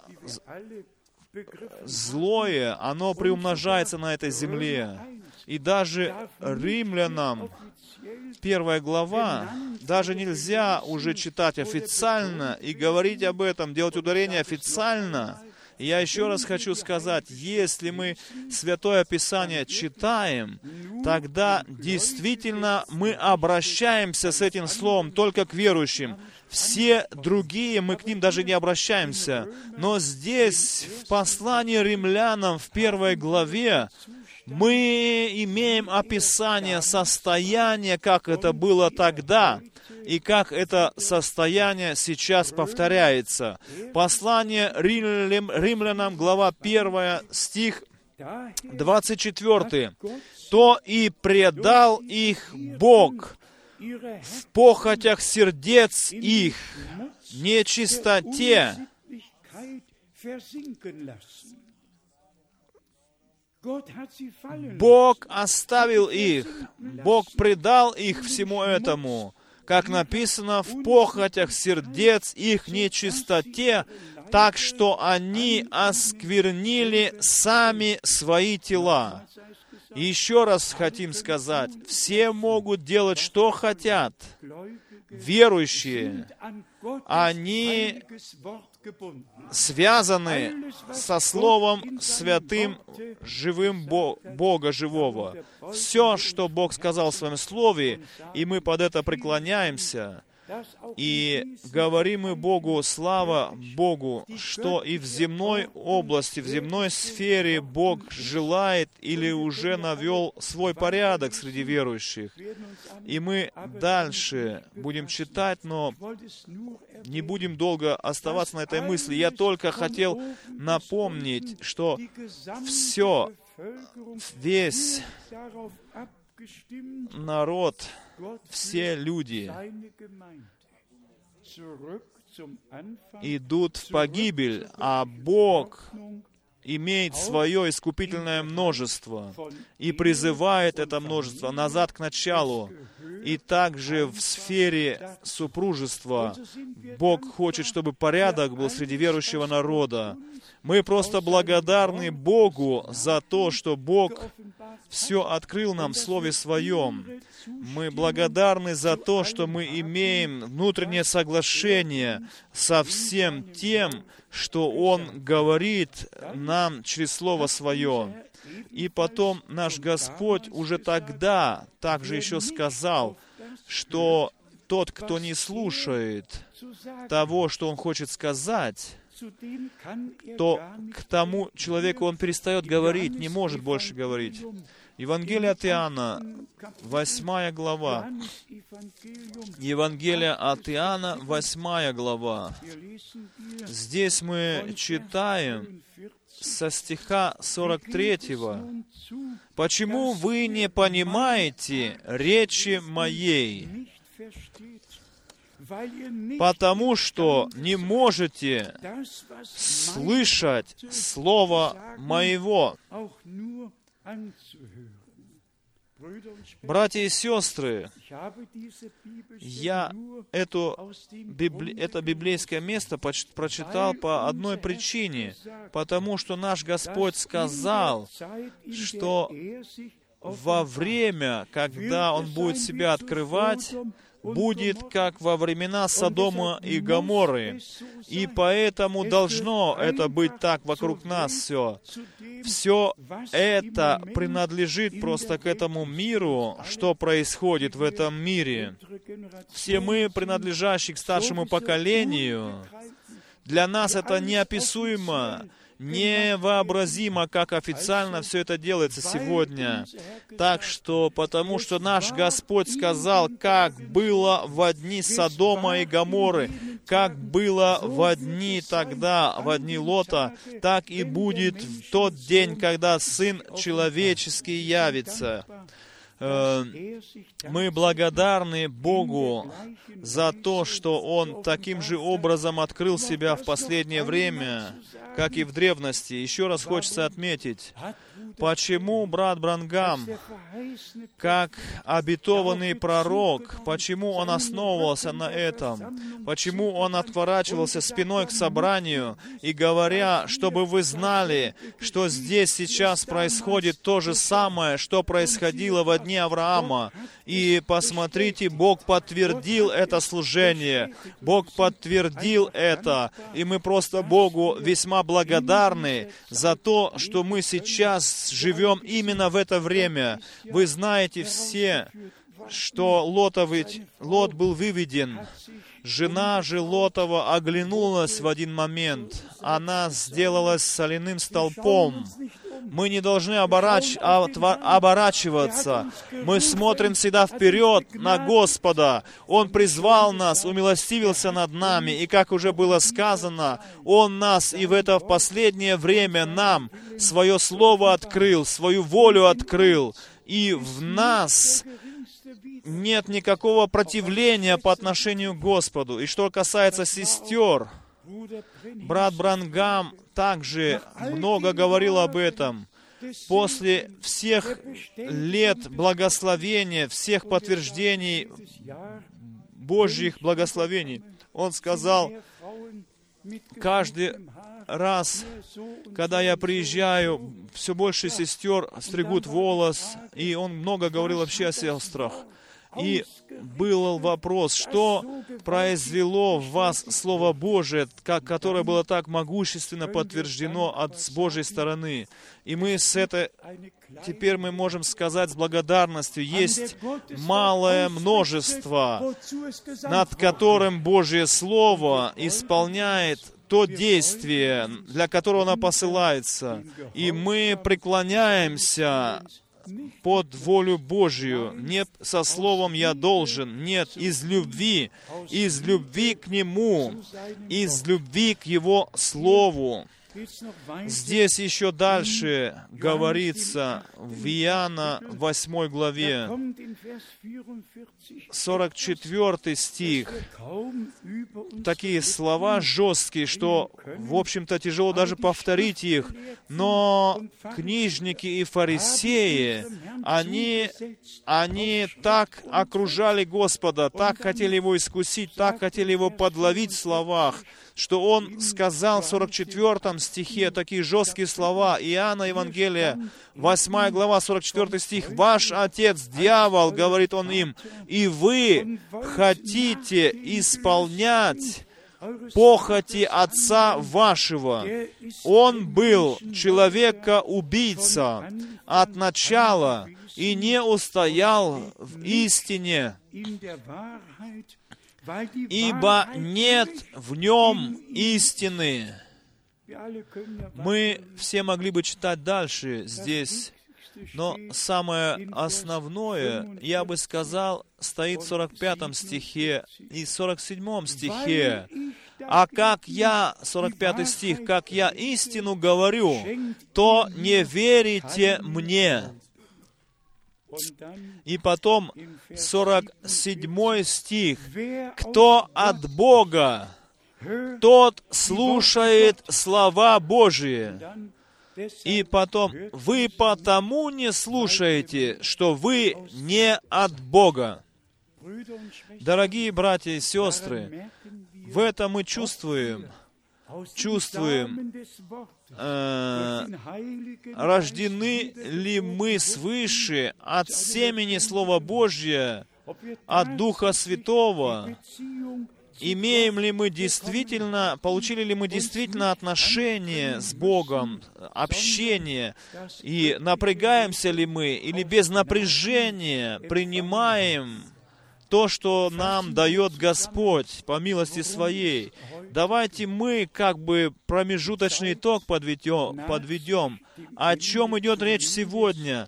Speaker 1: злое, оно приумножается на этой земле. И даже римлянам, первая глава, даже нельзя уже читать официально и говорить об этом, делать ударение официально. И я еще раз хочу сказать, если мы Святое Писание читаем, тогда действительно мы обращаемся с этим словом только к верующим. Все другие, мы к ним даже не обращаемся. Но здесь, в послании римлянам, в первой главе, мы имеем описание состояния, как это было тогда, и как это состояние сейчас повторяется. Послание рим, римлянам, глава первая, стих двадцать четвёртый. «То и предал их Бог в похотях сердец их, нечистоте». Бог оставил их, Бог предал их всему этому, как написано, в похотях сердец их нечистоте, так что они осквернили сами свои тела. И еще раз хотим сказать, все могут делать, что хотят. Верующие, они связаны со Словом Святым, живым Бога живого. Все, что Бог сказал в Своем Слове, и мы под это преклоняемся, и говорим мы Богу, слава Богу, что и в земной области, в земной сфере Бог желает или уже навел свой порядок среди верующих. И мы дальше будем читать, но не будем долго оставаться на этой мысли. Я только хотел напомнить, что все, весь народ, все люди идут в погибель, а Бог имеет свое искупительное множество и призывает это множество назад к началу. И также в сфере супружества Бог хочет, чтобы порядок был среди верующего народа. Мы просто благодарны Богу за то, что Бог все открыл нам в Слове Своем. Мы благодарны за то, что мы имеем внутреннее соглашение со всем тем, что Он говорит нам через Слово Свое. И потом наш Господь уже тогда также еще сказал, что тот, кто не слушает того, что Он хочет сказать, то к тому человеку он перестает говорить, не может больше говорить. Евангелие от Иоанна, восьмая глава. Евангелие от Иоанна, восьмая глава. Здесь мы читаем со стиха сорок третьего. «Почему вы не понимаете речи моей? Потому что не можете слышать Слово Моего». Братья и сестры, я эту, библи... это библейское место прочитал по одной причине, потому что наш Господь сказал, что во время, когда Он будет себя открывать, будет как во времена Содома и Гоморры. И поэтому должно это быть так вокруг нас все. Все это принадлежит просто к этому миру, что происходит в этом мире. Все мы, принадлежащие к старшему поколению, для нас это неописуемо, невообразимо, как официально все это делается сегодня. Так что, потому что наш Господь сказал, как было во дни Содома и Гоморры, как было во дни тогда, во дни Лота, так и будет в тот день, когда Сын Человеческий явится. Мы благодарны Богу за то, что Он таким же образом открыл себя в последнее время, как и в древности. Еще раз хочется отметить, почему брат Бранхам, как обетованный пророк, почему он основывался на этом, почему он отворачивался спиной к собранию и говоря, чтобы вы знали, что здесь сейчас происходит то же самое, что происходило во дни Авраама. И посмотрите, Бог подтвердил это служение, Бог подтвердил это, и мы просто Богу весьма благодарны за то, что мы сейчас живем именно в это время. Вы знаете все, что Лотовый, Лот был выведен. Жена же Лотова оглянулась в один момент. Она сделалась соляным столпом. Мы не должны оборач... оборачиваться. Мы смотрим всегда вперед на Господа. Он призвал нас, умилостивился над нами. И как уже было сказано, Он нас и в это в последнее время нам свое слово открыл, свою волю открыл. И в нас нет никакого противления по отношению к Господу. И что касается сестер, брат Бранхам также много говорил об этом. после всех лет благословения, всех подтверждений Божьих благословений, Он сказал, каждый раз, когда я приезжаю, все больше сестер стригут волос, и Он много говорил вообще о сестрах. И был вопрос, что произвело в вас Слово Божие, как, которое было так могущественно подтверждено от с Божьей стороны. И мы с этой, теперь мы можем сказать с благодарностью, есть малое множество, над которым Божье Слово исполняет то действие, для которого оно посылается. И мы преклоняемся под волю Божью. Не со словом «я должен». Нет, из любви. Из любви к Нему. Из любви к Его Слову. Здесь еще дальше говорится в Иоанна восьмой главе, сорок четвёртый стих. Такие слова жесткие, что, в общем-то, тяжело даже повторить их. Но книжники и фарисеи, они, они так окружали Господа, так хотели Его искусить, так хотели Его подловить в словах, что Он сказал в сорок четвёртом стихе такие жесткие слова. Иоанна Евангелия, восьмая глава, сорок четвёртый стих. «Ваш отец, дьявол, — говорит он им, — и вы хотите исполнять похоти отца вашего. Он был человека-убийца от начала и не устоял в истине, ибо нет в нем истины». Мы все могли бы читать дальше здесь, но самое основное, я бы сказал, стоит в сорок пятом стихе и сорок седьмом стихе. «А как я, сорок пятый стих, как я истину говорю, то не верите мне». И потом сорок седьмой стих. «Кто от Бога, тот слушает слова Божии». И потом, «Вы потому не слушаете, что вы не от Бога». Дорогие братья и сестры, в этом мы чувствуем, чувствуем, э, рождены ли мы свыше от семени Слова Божьего, от Духа Святого, имеем ли мы действительно, получили ли мы действительно отношение с Богом, общение, и напрягаемся ли мы, или без напряжения принимаем то, что нам дает Господь по милости Своей. Давайте мы как бы промежуточный итог подведем, подведем. О чем идет речь сегодня?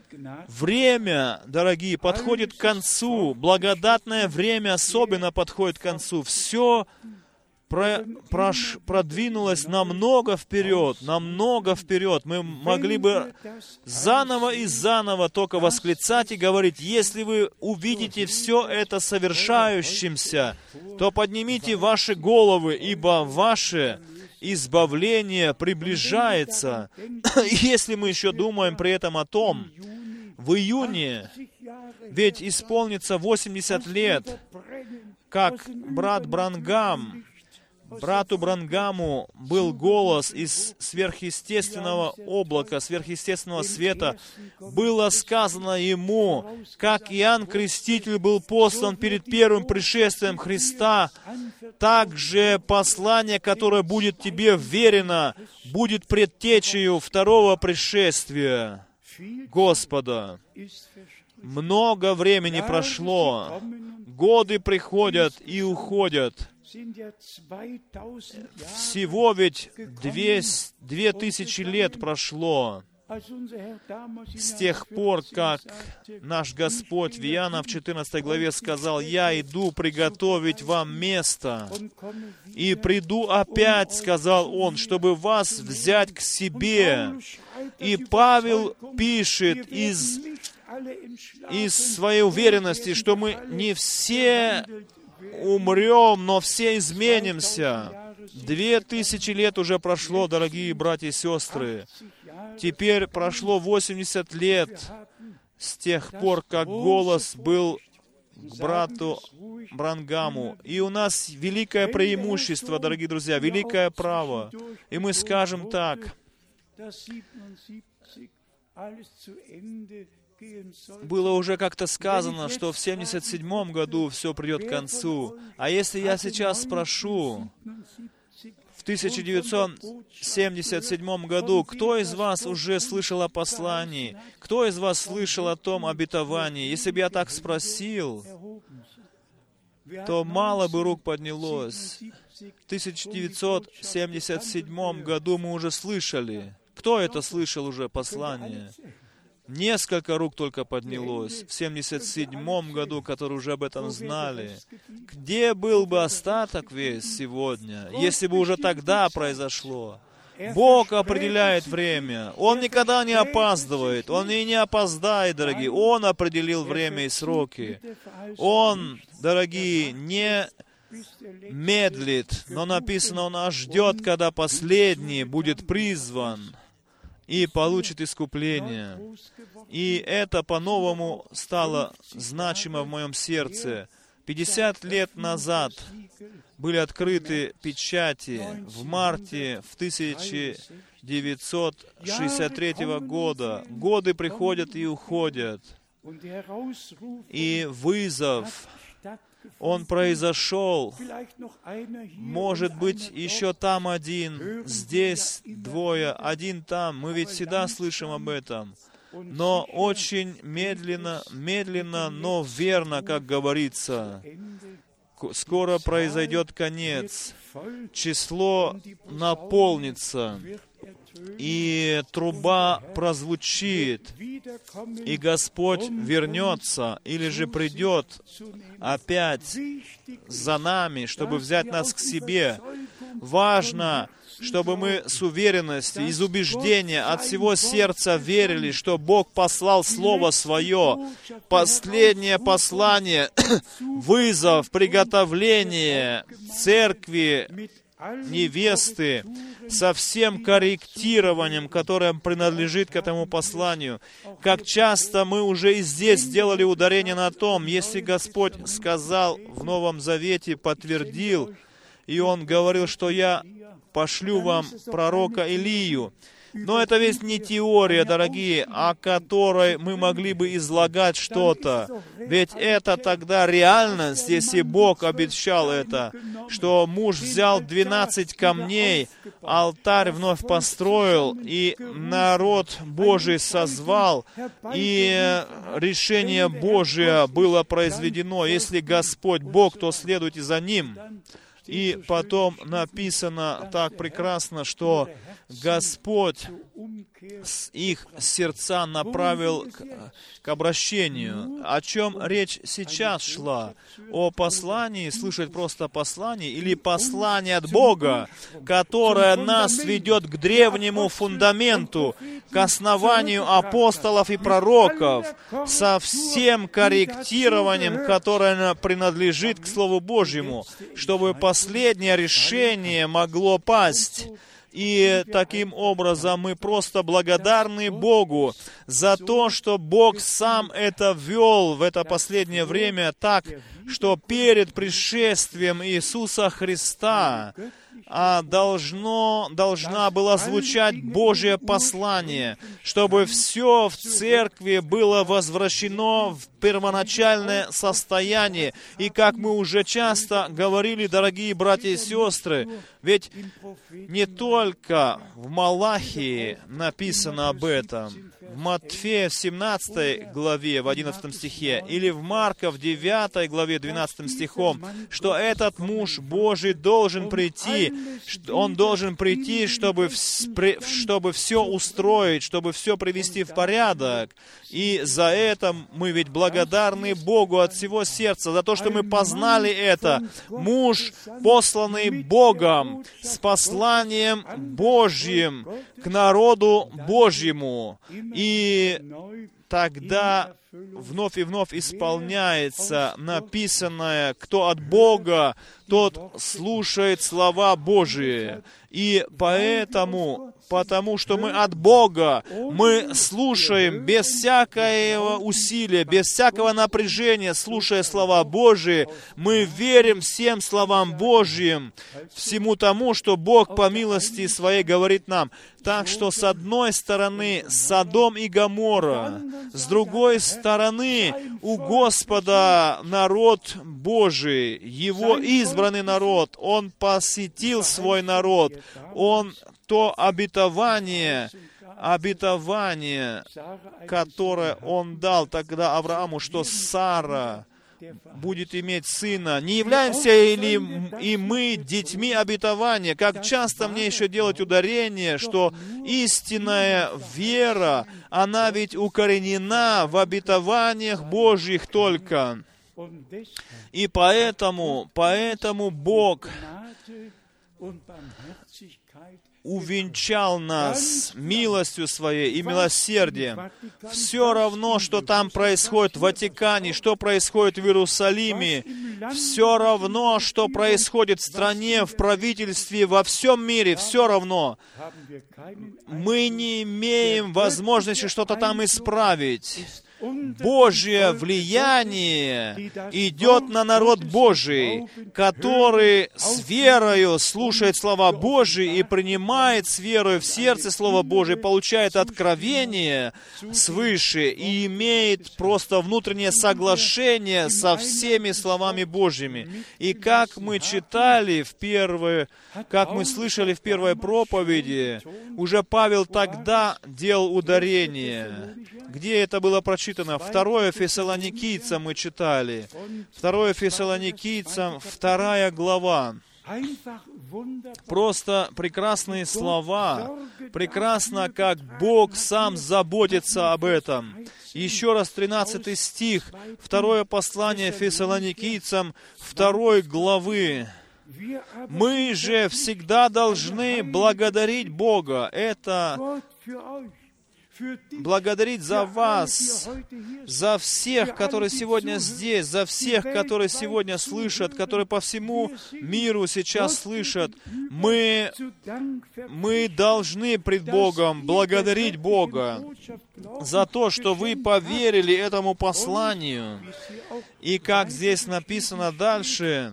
Speaker 1: Время, дорогие, подходит к концу. Благодатное время особенно подходит к концу. Все про, прош, продвинулось намного вперед, намного вперед. Мы могли бы заново и заново только восклицать и говорить: если вы увидите все это совершающимся, то поднимите ваши головы, ибо ваше избавление приближается. Если мы еще думаем при этом о том, в июне ведь исполнится восемьдесят лет, как брат Бранхам, брату Бранхаму был голос из сверхъестественного облака, сверхъестественного света. Было сказано ему, как Иоанн Креститель был послан перед первым пришествием Христа, так же послание, которое будет тебе вверено, будет предтечею второго пришествия Господа. Много времени прошло, годы приходят и уходят. Всего ведь две, две тысячи лет прошло с тех пор, как наш Господь в Иоанна в четырнадцатой главе сказал: «Я иду приготовить вам место, и приду опять», сказал Он, «чтобы вас взять к себе». И Павел пишет из, из своей уверенности, что мы не все умрем, но все изменимся. Две тысячи лет уже прошло, дорогие братья и сестры. Теперь прошло восемьдесят лет с тех пор, как голос был к брату Бранхаму. И у нас великое преимущество, дорогие друзья, великое право. И мы скажем так: было уже как-то сказано, что в семьдесят седьмом году все придет к концу. А если я сейчас спрошу, в тысяча девятьсот семьдесят седьмом году, кто из вас уже слышал о послании? Кто из вас слышал о том обетовании? Если бы я так спросил, то мало бы рук поднялось. В тысяча девятьсот семьдесят седьмом году мы уже слышали. Кто это слышал уже послание? Несколько рук только поднялось в семьдесят седьмом году, которые уже об этом знали. Где был бы остаток весь сегодня, если бы уже тогда произошло? Бог определяет время. Он никогда не опаздывает. Он и не опоздает, дорогие. Он определил время и сроки. Он, дорогие, не медлит, но написано, Он аж ждет, когда последний будет призван и получит искупление. И это по-новому стало значимо в моем сердце. пятьдесят лет назад были открыты печати в марте в тысяча девятьсот шестьдесят третьего года. Годы приходят и уходят. И вызов, он произошел. Может быть, еще там один, здесь двое, один там. Мы ведь всегда слышим об этом. Но очень медленно, медленно, но верно, как говорится. Скоро произойдет конец. Число наполнится. И труба прозвучит, и Господь вернется, или же придет опять за нами, чтобы взять нас к себе. Важно, чтобы мы с уверенностью, из убеждения, от всего сердца верили, что Бог послал Слово Свое, последнее послание, вызов, приготовление церкви, невесты, со всем корректированием, которое принадлежит к этому посланию. Как часто мы уже и здесь сделали ударение на том, если Господь сказал в Новом Завете, подтвердил, и Он говорил, что «Я пошлю вам пророка Илию». Но это ведь не теория, дорогие, о которой мы могли бы излагать что-то. Ведь это тогда реальность, если Бог обещал это, что муж взял двенадцать камней, алтарь вновь построил, и народ Божий созвал, и решение Божие было произведено. Если Господь Бог, то следуйте за Ним. И потом написано так прекрасно, что Господь их сердца направил к, к обращению. О чем речь сейчас шла? О послании, слышать просто послание, или послание от Бога, которое нас ведет к древнему фундаменту, к основанию апостолов и пророков, со всем корректированием, которое принадлежит к Слову Божьему, чтобы последнее решение могло пасть. И таким образом мы просто благодарны Богу за то, что Бог сам это ввел в это последнее время так, что перед пришествием Иисуса Христа а должно, должна была звучать Божье послание, чтобы все в церкви было возвращено в первоначальное состояние. И как мы уже часто говорили, дорогие братья и сестры, ведь не только в Малахии написано об этом, в Матфея в семнадцатой главе, в одиннадцатом стихе, или в Марка в девятой главе, двенадцатым стихом, что этот муж Божий должен прийти, он должен прийти, чтобы, чтобы все устроить, чтобы все привести в порядок. И за это мы ведь благодарны Богу от всего сердца, за то, что мы познали это. Муж, посланный Богом, с посланием Божьим к народу Божьему. И тогда вновь и вновь исполняется написанное: кто от Бога, тот слушает слова Божии. И поэтому, потому что мы от Бога, мы слушаем без всякого усилия, без всякого напряжения, слушая слова Божии, мы верим всем словам Божьим, всему тому, что Бог по милости Своей говорит нам. Так что, с одной стороны, Содом и Гоморра, с другой стороны, у Господа народ Божий, Его избранный народ, Он посетил свой народ, Он то обетование, обетование, которое Он дал тогда Аврааму, что Сара будет иметь сына. Не являемся ли и мы детьми обетования? Как часто мне еще делать ударение, что истинная вера, она ведь укоренена в обетованиях Божьих только. И поэтому, поэтому Бог увенчал нас милостью Своей и милосердием. Все равно, что там происходит в Ватикане, что происходит в Иерусалиме, все равно, что происходит в стране, в правительстве, во всем мире, все равно. Мы не имеем возможности что-то там исправить. Божье влияние идет на народ Божий, который с верою слушает слова Божьи и принимает с верою в сердце Слово Божие, получает откровение свыше и имеет просто внутреннее соглашение со всеми словами Божьими. И как мы читали в первой, как мы слышали в первой проповеди, уже Павел тогда делал ударение. Где это было прочитано? Второе Фессалоникийцам мы читали. Второе Фессалоникийцам, вторая глава. Просто прекрасные слова. Прекрасно, как Бог сам заботится об этом. Еще раз, тринадцатый стих. Второе послание Фессалоникийцам, второй главы. Мы же всегда должны благодарить Бога. Это благодарить за вас, за всех, которые сегодня здесь, за всех, которые сегодня слышат, которые по всему миру сейчас слышат. Мы, мы должны пред Богом благодарить Бога за то, что вы поверили этому посланию. И как здесь написано дальше,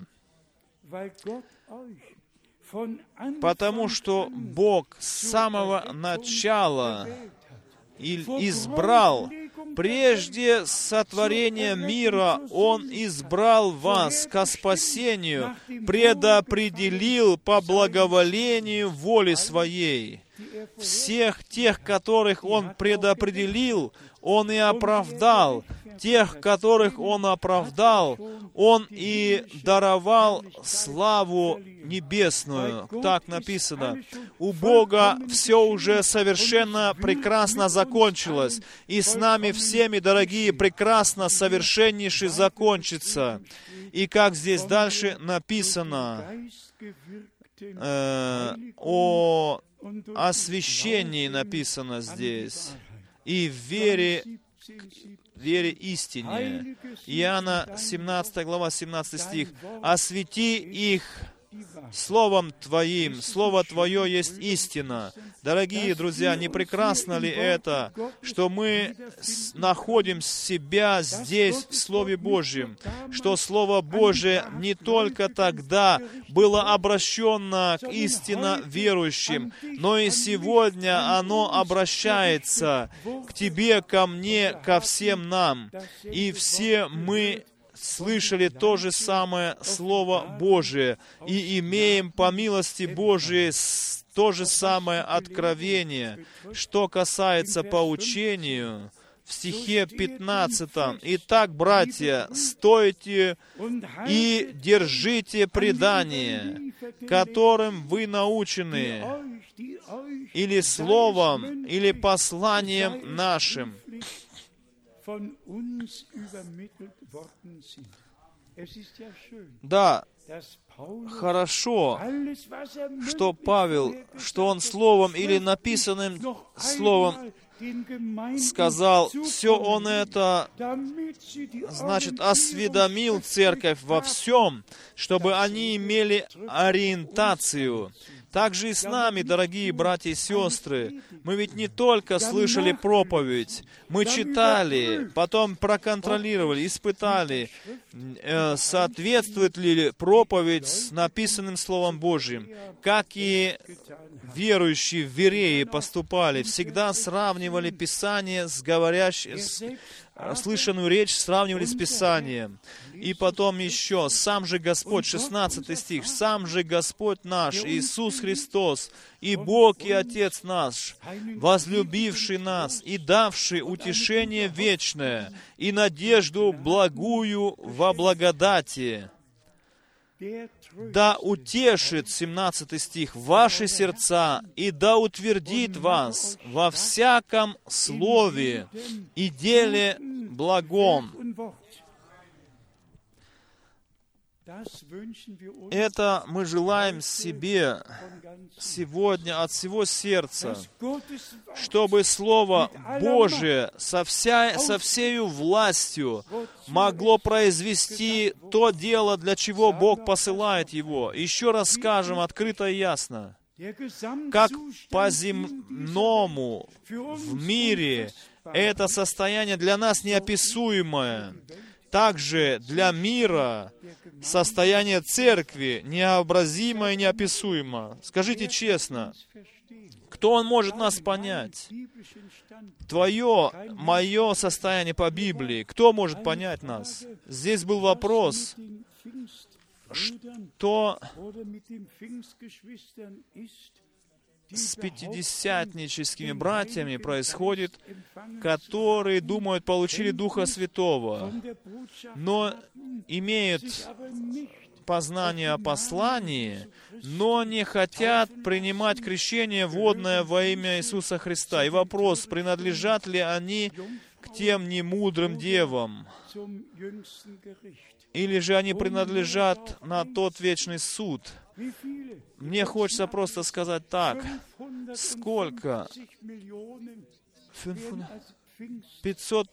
Speaker 1: потому что Бог с самого начала избрал, прежде сотворения мира, Он избрал вас ко спасению, предопределил по благоволению воли Своей. Всех тех, которых Он предопределил, Он и оправдал. Тех, которых Он оправдал, Он и даровал славу небесную. Так написано. У Бога все уже совершенно прекрасно закончилось. И с нами всеми, дорогие, прекрасно, совершеннейше закончится. И как здесь дальше написано э, о освящении, написано здесь, и в вере вере истине. Иоанна семнадцатая глава, семнадцатый стих. «Освети их Словом Твоим, Слово Твое есть истина». Дорогие друзья, не прекрасно ли это, что мы находим себя здесь, в Слове Божьем, что Слово Божие не только тогда было обращено к истинно верующим, но и сегодня оно обращается к Тебе, ко мне, ко всем нам. И все мы слышали то же самое Слово Божие и имеем по милости Божией то же самое откровение, что касается поучению в стихе пятнадцатом. «Итак, братья, стойте и держите предание, которым вы научены, или словом, или посланием нашим». Да, хорошо, что Павел, что он словом или написанным словом сказал, все Он это, значит, осведомил церковь во всем, чтобы они имели ориентацию. Так же и с нами, дорогие братья и сестры. Мы ведь не только слышали проповедь, мы читали, потом проконтролировали, испытали, соответствует ли проповедь с написанным Словом Божьим. Как и верующие в Верее поступали, всегда сравнивали Писание с говорящим, слышанную речь сравнивали с Писанием. И потом еще, сам же Господь, шестнадцатый стих, сам же Господь наш, Иисус Христос, и Бог, и Отец наш, возлюбивший нас и давший утешение вечное и надежду благую во благодати, да утешит, семнадцатый стих, ваши сердца, и да утвердит вас во всяком слове и деле благом. Это мы желаем себе сегодня от всего сердца, чтобы Слово Божие со, вся, со всею властью могло произвести то дело, для чего Бог посылает его. Еще раз скажем открыто и ясно, как по земному в мире это состояние для нас неописуемое, также для мира состояние церкви необразимо и неописуемо. Скажите честно, кто он может нас понять? Твое, мое состояние по Библии, кто может понять нас? Здесь был вопрос, что с пятидесятническими братьями происходит, которые думают, получили Духа Святого, но имеют познание о послании, но не хотят принимать крещение водное во имя Иисуса Христа. И вопрос, принадлежат ли они к тем немудрым девам, или же они принадлежат на тот вечный суд. Мне хочется просто сказать так. Сколько? пятьсот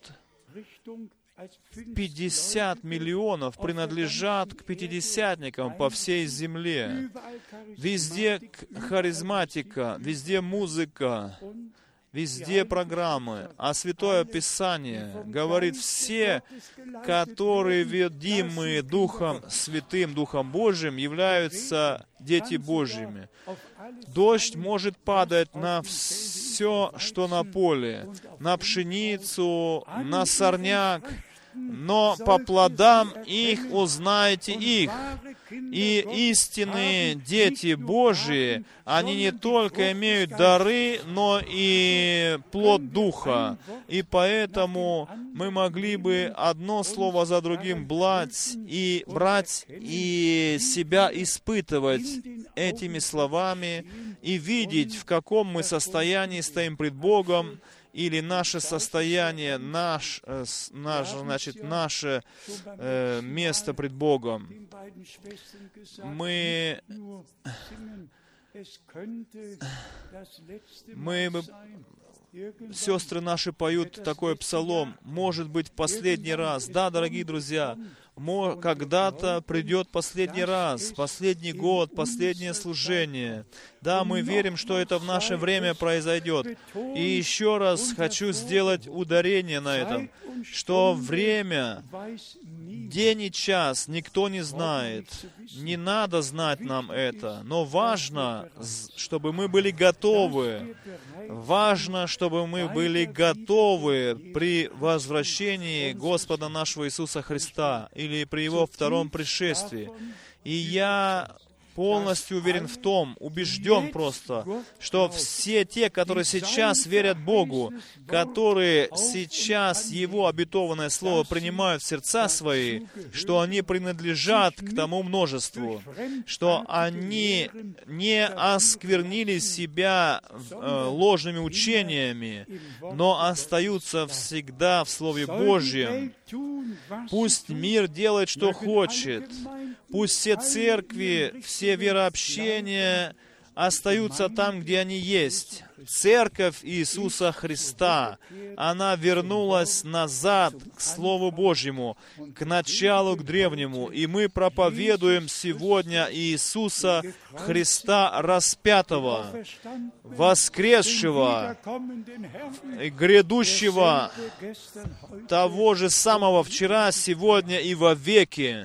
Speaker 1: пятьдесят миллионов принадлежат к пятидесятникам по всей земле. Везде харизматика, везде музыка, везде программы. А Святое Писание говорит, все, которые ведимы Духом Святым, Духом Божьим, являются дети Божьими. Дождь может падать на все, что на поле, на пшеницу, на сорняк, но по плодам их узнаете их. И истинные дети Божии, они не только имеют дары, но и плод Духа. И поэтому мы могли бы одно слово за другим брать и брать и себя испытывать этими словами и видеть, в каком мы состоянии стоим пред Богом, или наше состояние, наш, наш, значит, наше э, место пред Богом. Мы, мы, сестры наши поют такой псалом, может быть, последний раз. Да, дорогие друзья, когда-то придет последний раз, последний год, последнее служение. Да, мы верим, что это в наше время произойдет. И еще раз хочу сделать ударение на этом, что время, день и час никто не знает. Не надо знать нам это, но важно, чтобы мы были готовы. Важно, чтобы мы были готовы при возвращении Господа нашего Иисуса Христа или при Его втором пришествии. И я полностью уверен в том, убежден просто, что все те, которые сейчас верят Богу, которые сейчас Его обетованное Слово принимают в сердца свои, что они принадлежат к тому множеству, что они не осквернили себя э, ложными учениями, но остаются всегда в Слове Божьем. Пусть мир делает, что хочет. Пусть все церкви, все верообщения, остаются там, где они есть. Церковь Иисуса Христа, она вернулась назад к Слову Божьему, к началу, к древнему. И мы проповедуем сегодня Иисуса Христа распятого, воскресшего, грядущего, того же самого вчера, сегодня и во веки.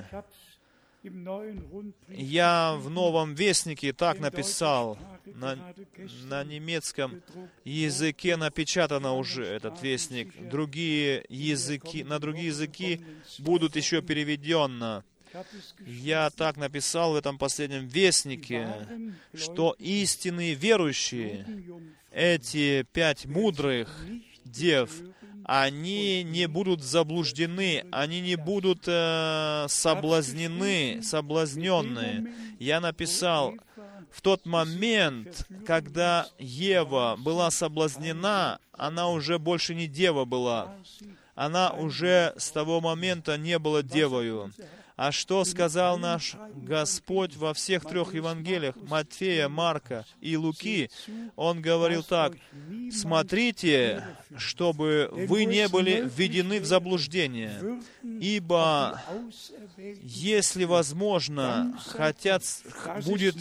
Speaker 1: Я в Новом Вестнике так написал, на, на немецком языке напечатано уже этот Вестник. Другие языки, на другие языки будут еще переведены. Я так написал в этом последнем Вестнике, что истинные верующие, эти пять мудрых дев, они не будут заблуждены, они не будут э, соблазнены, соблазненные. Я написал, в тот момент, когда Ева была соблазнена, она уже больше не дева была. Она уже с того момента не была девою. А что сказал наш Господь во всех трех Евангелиях, Матфея, Марка и Луки? Он говорил так: «Смотрите, чтобы вы не были введены в заблуждение, ибо, если возможно, хотят, будет,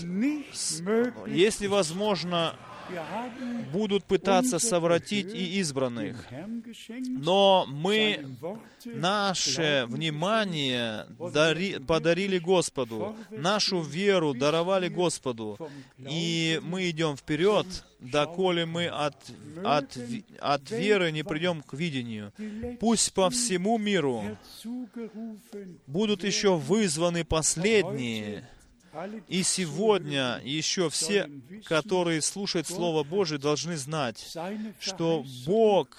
Speaker 1: если возможно, будут пытаться совратить и избранных. Но мы наше внимание дари, подарили Господу, нашу веру даровали Господу, и мы идем вперед, доколе мы от, от, от веры не придем к видению. Пусть по всему миру будут еще вызваны последние. И сегодня еще все, которые слушают Слово Божие, должны знать, что Бог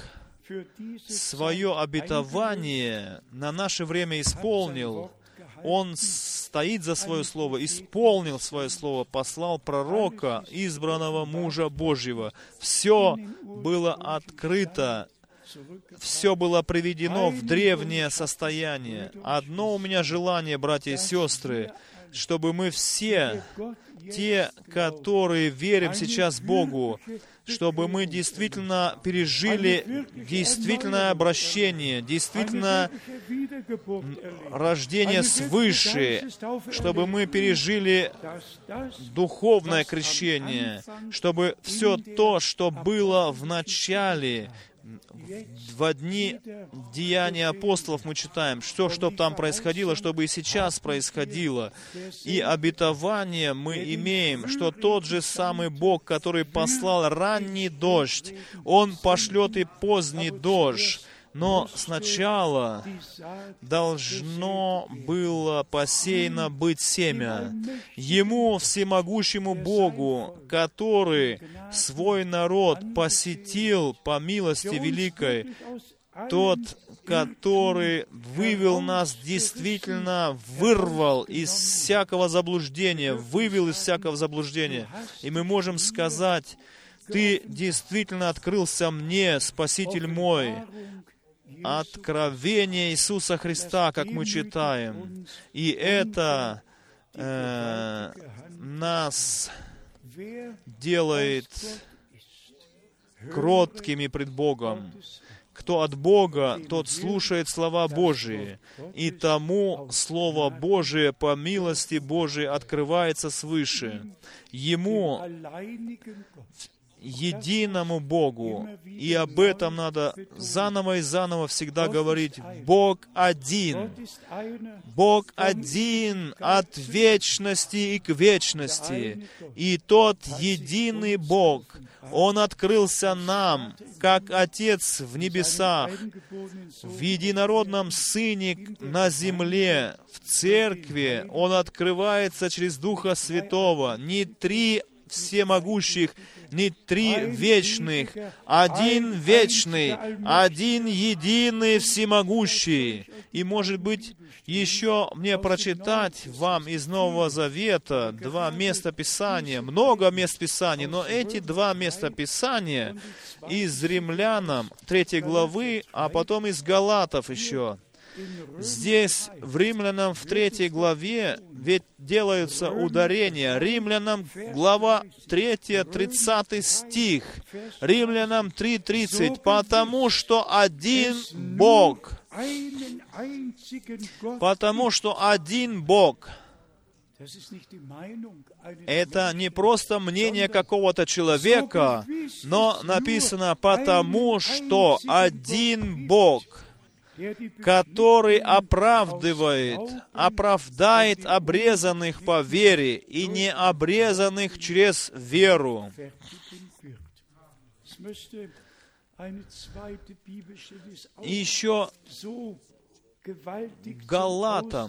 Speaker 1: свое обетование на наше время исполнил. Он стоит за свое Слово, исполнил свое Слово, послал пророка, избранного мужа Божьего. Все было открыто, все было приведено в древнее состояние. Одно у меня желание, братья и сестры, чтобы мы все, те, которые верим сейчас Богу, чтобы мы действительно пережили действительное обращение, действительно рождение свыше, чтобы мы пережили духовное крещение, чтобы все то, что было в начале, в дни Деяния апостолов мы читаем, все, что там происходило, чтобы и сейчас происходило. И обетование мы имеем, что тот же самый Бог, который послал ранний дождь, Он пошлет и поздний дождь. Но сначала должно было посеяно быть семя. Ему, всемогущему Богу, который свой народ посетил по милости великой, тот, который вывел нас, действительно вырвал из всякого заблуждения, вывел из всякого заблуждения. И мы можем сказать: «Ты действительно открылся мне, Спаситель мой». Откровение Иисуса Христа, как мы читаем. И это э, нас делает кроткими пред Богом. Кто от Бога, тот слушает слова Божии, и тому Слово Божие по милости Божией открывается свыше. Ему, единому Богу, и об этом надо заново и заново всегда говорить: Бог один. Бог один от вечности и к вечности. И тот единый Бог, Он открылся нам, как Отец в небесах, в единородном Сыне на земле, в Церкви. Он открывается через Духа Святого. Не три всемогущих, не три вечных, один вечный, один единый всемогущий. И, может быть, еще мне прочитать вам из Нового Завета два места Писания, много мест Писания, но эти два места Писания из Римлянам третьей главы, а потом из Галатов еще. Здесь в Римлянам в третьей главе ведь делаются ударения. Римлянам глава третья, тридцатый стих. Римлянам три тридцать. «Потому что один Бог». Потому что один Бог. Это не просто мнение какого-то человека, но написано «потому что один Бог, который оправдывает, оправдает обрезанных по вере и необрезанных через веру». И еще Галатам,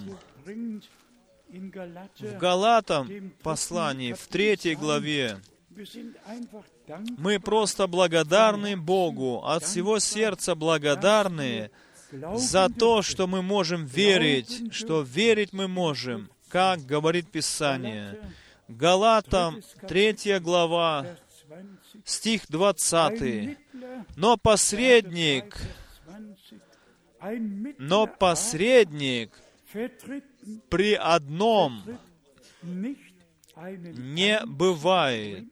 Speaker 1: в Галатам послании, в третьей главе, мы просто благодарны Богу, от всего сердца благодарны за то, что мы можем верить, что верить мы можем, как говорит Писание. Галатам, третья глава, стих двадцатый. «Но посредник, но посредник при одном не бывает».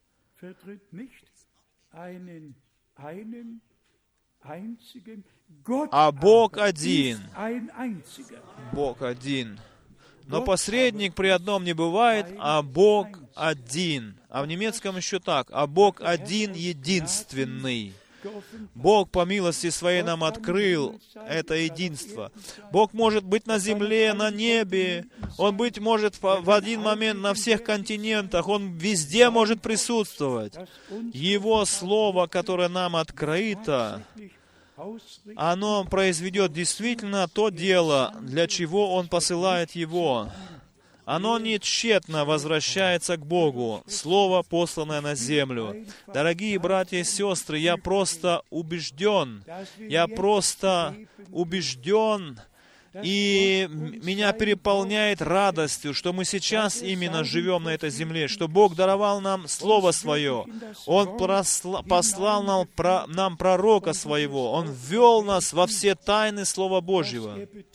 Speaker 1: А Бог один. Бог один. Но посредник при одном не бывает, а Бог один. А в немецком еще так. А Бог один единственный. Бог по милости Своей нам открыл это единство. Бог может быть на земле, на небе. Он быть может в один момент на всех континентах. Он везде может присутствовать. Его Слово, которое нам открыто, оно произведет действительно то дело, для чего Он посылает его. Оно не тщетно возвращается к Богу, Слово, посланное на землю. Дорогие братья и сестры, я просто убежден, я просто убежден, и меня переполняет радостью, что мы сейчас именно живем на этой земле, что Бог даровал нам Слово Свое. Он послал нам, нам пророка Своего. Он ввел нас во все тайны Слова Божьего.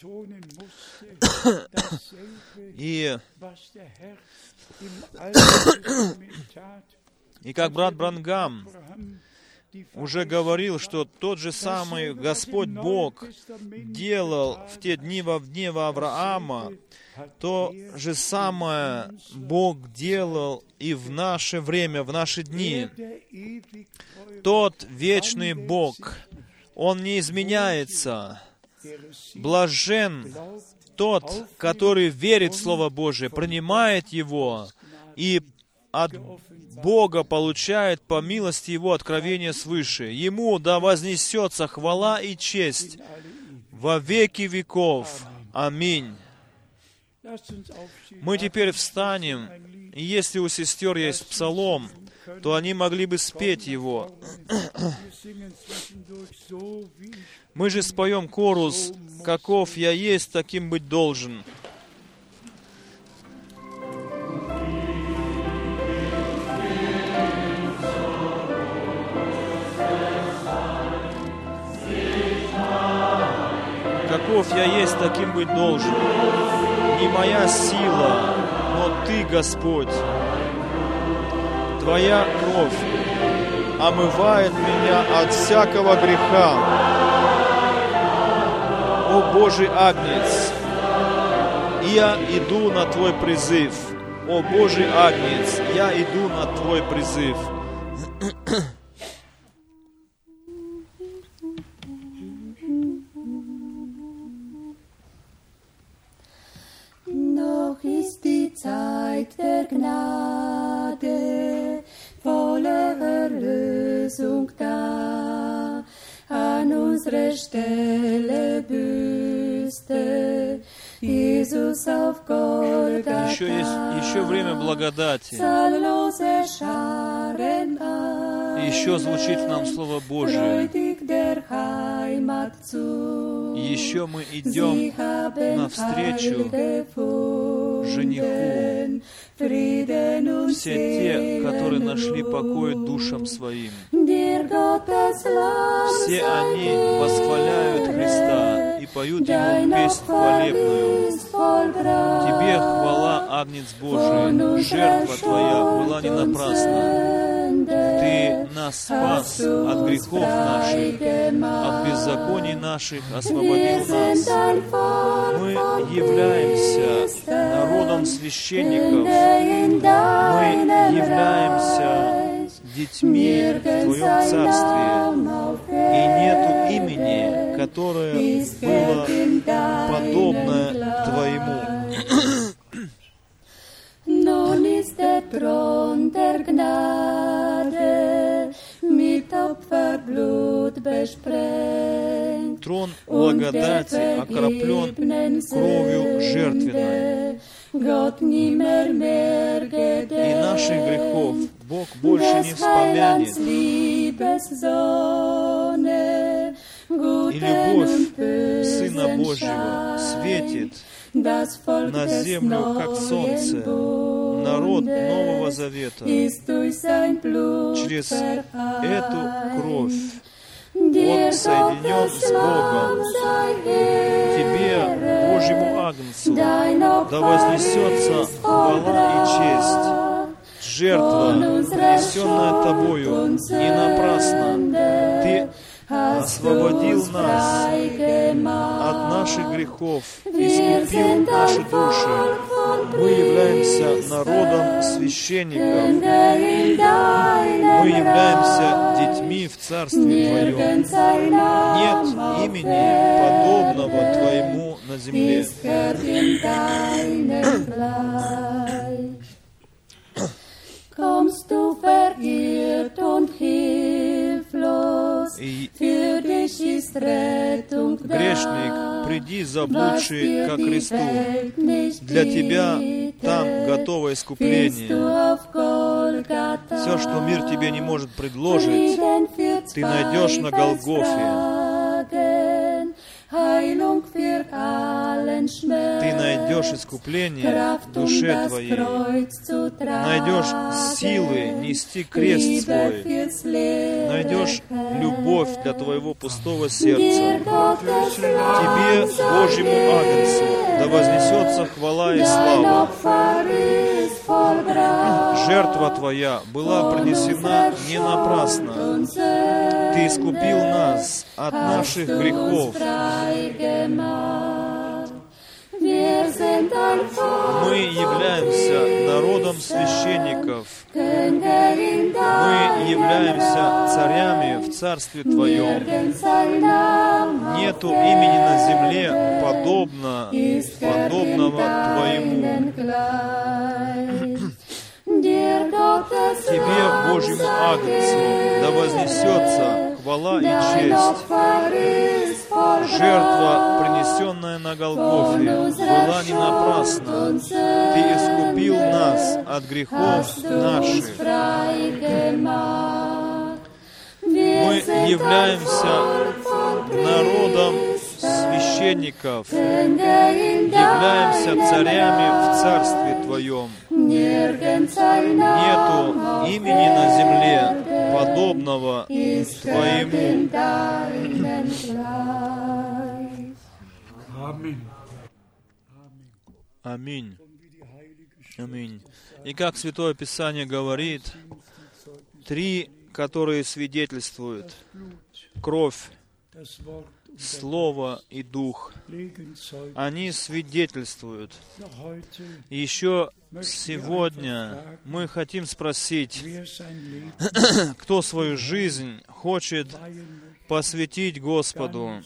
Speaker 1: И, и как брат Бранхам уже говорил, что тот же самый Господь Бог делал в те дни во дни Авраама, то же самое Бог делал и в наше время, в наши дни. Тот вечный Бог, Он не изменяется. Блажен тот, который верит в Слово Божие, принимает его и от Бога получает по милости Его откровение свыше. Ему да вознесется хвала и честь во веки веков. Аминь. Мы теперь встанем, и если у сестер есть псалом, то они могли бы спеть его. Мы же споем хорус «Каков я есть, таким быть должен». Каков я есть, таким быть должен. Не моя сила, но Ты, Господь. Твоя кровь омывает меня от всякого греха. О Божий Агнец, я иду на Твой призыв. О Божий Агнец, я иду на Твой призыв.
Speaker 2: Zeit der Gnade, voller Erlösung da, an unsere Stelle büßte Jesus auf Golgatha.
Speaker 1: Еще есть еще время благодати.
Speaker 2: Zahllose Scharen ein,
Speaker 1: И еще звучит нам Слово Божие.
Speaker 2: freudig der Heimat zu.
Speaker 1: И еще мы идем навстречу жениху. Все те, которые нашли покой душам своим. Все они восхваляют Христа и воспоют Ему песнь хвалебную. Тебе хвала, Агнец Божий, жертва Твоя была не напрасна. Ты нас спас от грехов наших, от беззаконий наших освободил нас. Мы являемся народом священников, мы являемся детьми в Твоем Царстве, и нету имени, которое было подобное Твоему.
Speaker 2: Nun ist der Thron der Gnade mit Opferblut besprengt.
Speaker 1: Трон благодати окроплен кровью жертвенной. И наших грехов Бог больше не вспомянет. И любовь Сына Божьего светит на землю, как солнце, народ Нового Завета. Через эту кровь Он соединен с Богом. Тебе, Божьему Агнцу, да вознесется хвала и честь. Жертва, принесенная Тобою, не напрасно. Ты освободил нас от наших грехов, искупил наши души. Мы являемся народом священников. Мы являемся детьми в Царстве Твоем. Нет имени, подобного Твоему на земле.
Speaker 2: Kommst du verirrt und hilflos, für dich ist Rettung da.
Speaker 1: Грешник, приди заблудший ко Христу. Для тебя там готово искупление. Все, что мир тебе не может предложить, ты найдешь на Голгофе. Ты найдешь искупление в душе твоей, найдешь силы нести крест свой, найдешь любовь для твоего пустого сердца. Тебе, Божьему Агнцу, да вознесется хвала и слава. Жертва Твоя была принесена не напрасно. Ты искупил нас от наших грехов. Мы являемся народом священников. Мы являемся царями в Царстве Твоем. Нету имени на земле подобно, подобного Твоему. Тебе, Божьему Агнцу, да вознесется хвала и честь. Жертва, принесенная на Голгофе, была не напрасна. Ты искупил нас от грехов наших. Мы являемся народом священников, являемся царями в Царстве Твоем. Нету имени на земле, подобного Твоему. Аминь. Аминь. И как Святое Писание говорит, три, которые свидетельствуют: кровь, Слово и Дух. Они свидетельствуют. И еще сегодня мы хотим спросить, кто свою жизнь хочет посвятить Господу,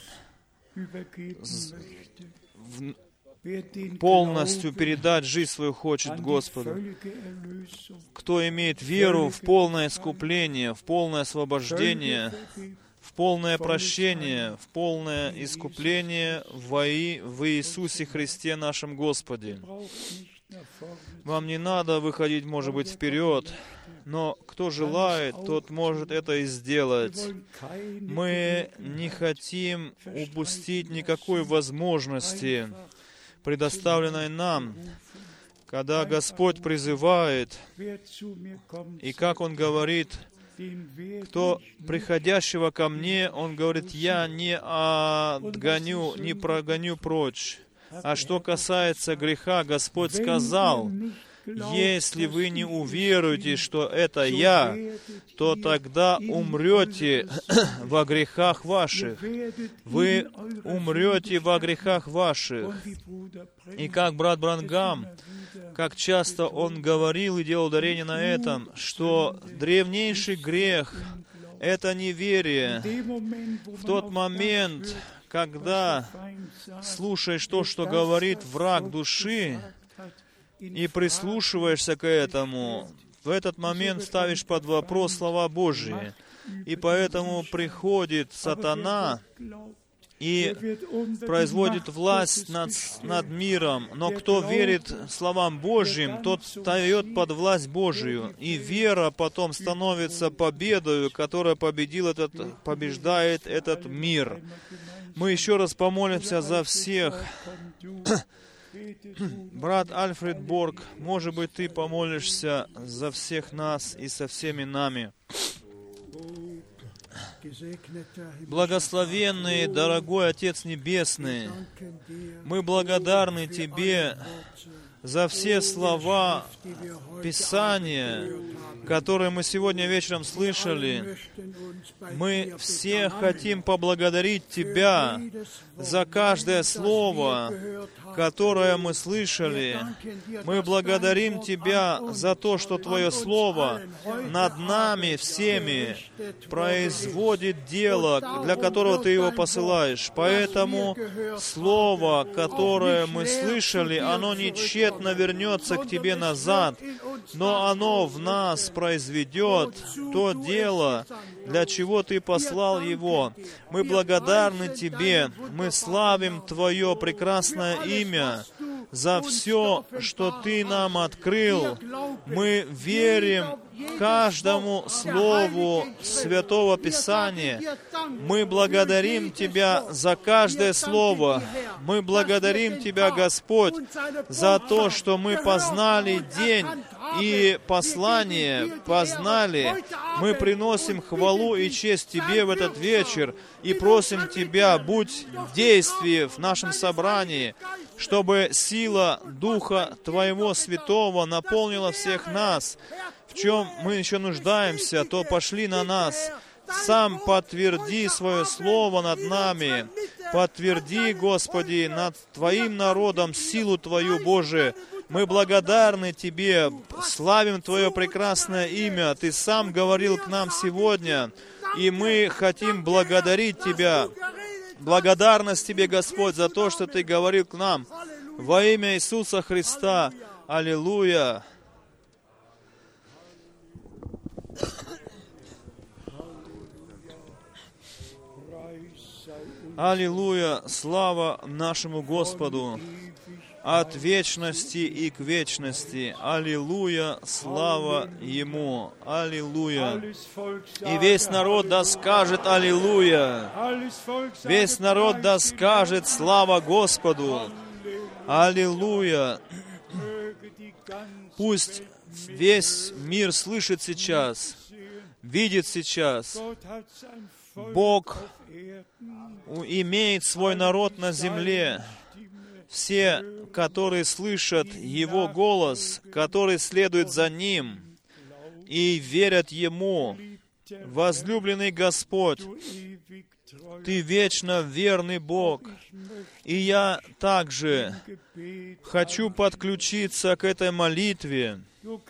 Speaker 1: полностью передать жизнь свою хочет Господу. Кто имеет веру в полное искупление, в полное освобождение, в полное прощение, в полное искупление во и в Иисусе Христе нашем Господе. Вам не надо выходить, может быть, вперед, но кто желает, тот может это и сделать. Мы не хотим упустить никакой возможности, предоставленной нам, когда Господь призывает, и как Он говорит: кто приходящего ко мне, он говорит, я не отгоню, не прогоню прочь. А что касается греха, Господь сказал, если вы не уверуете, что это я, то тогда умрете во грехах ваших. Вы умрете во грехах ваших. И как брат Бранхам, как часто он говорил и делал ударение на этом, что древнейший грех — это неверие. В тот момент, когда слушаешь то, что говорит враг души, и прислушиваешься к этому, в этот момент ставишь под вопрос слова Божьи. И поэтому приходит сатана и производит власть над, над миром. Но кто верит словам Божьим, тот встает под власть Божию. И вера потом становится победою, которая победил этот, побеждает этот мир. Мы еще раз помолимся за всех. Брат Альфред Борг, может быть, ты помолишься за всех нас и со всеми нами. Благословенный, дорогой Отец Небесный, мы благодарны Тебе за все слова Писания, которые мы сегодня вечером слышали. Мы все хотим поблагодарить Тебя за каждое слово, которое мы слышали. Мы благодарим Тебя за то, что Твое Слово над нами всеми производит дело, для которого Ты его посылаешь. Поэтому Слово, которое мы слышали, оно не тщетно вернется к Тебе назад, но оно в нас произведет то дело, для чего Ты послал его. Мы благодарны Тебе, мы славим Твое прекрасное имя за все, что Ты нам открыл. Мы верим каждому слову Святого Писания. Мы благодарим Тебя за каждое слово. Мы благодарим Тебя, Господь, за то, что мы познали день и послание, познали. Мы приносим хвалу и честь Тебе в этот вечер и просим Тебя, будь в действии в нашем собрании, чтобы сила Духа Твоего Святого наполнила всех нас. В чем мы еще нуждаемся, то пошли на нас. Сам подтверди свое слово над нами. Подтверди, Господи, над Твоим народом силу Твою, Боже. Мы благодарны Тебе, славим Твое прекрасное имя. Ты сам говорил к нам сегодня, и мы хотим благодарить Тебя. Благодарность Тебе, Господь, за то, что Ты говорил к нам. Во имя Иисуса Христа. Аллилуйя. Аллилуйя. Слава нашему Господу. От вечности и к вечности. Аллилуйя, слава Ему. Аллилуйя. И весь народ да скажет Аллилуйя. Весь народ да скажет слава Господу. Аллилуйя. Пусть весь мир слышит сейчас, видит сейчас. Бог имеет свой народ на земле. Все, которые слышат Его голос, которые следуют за Ним и верят Ему. Возлюбленный Господь, Ты вечно верный Бог. И я также хочу подключиться к этой молитве.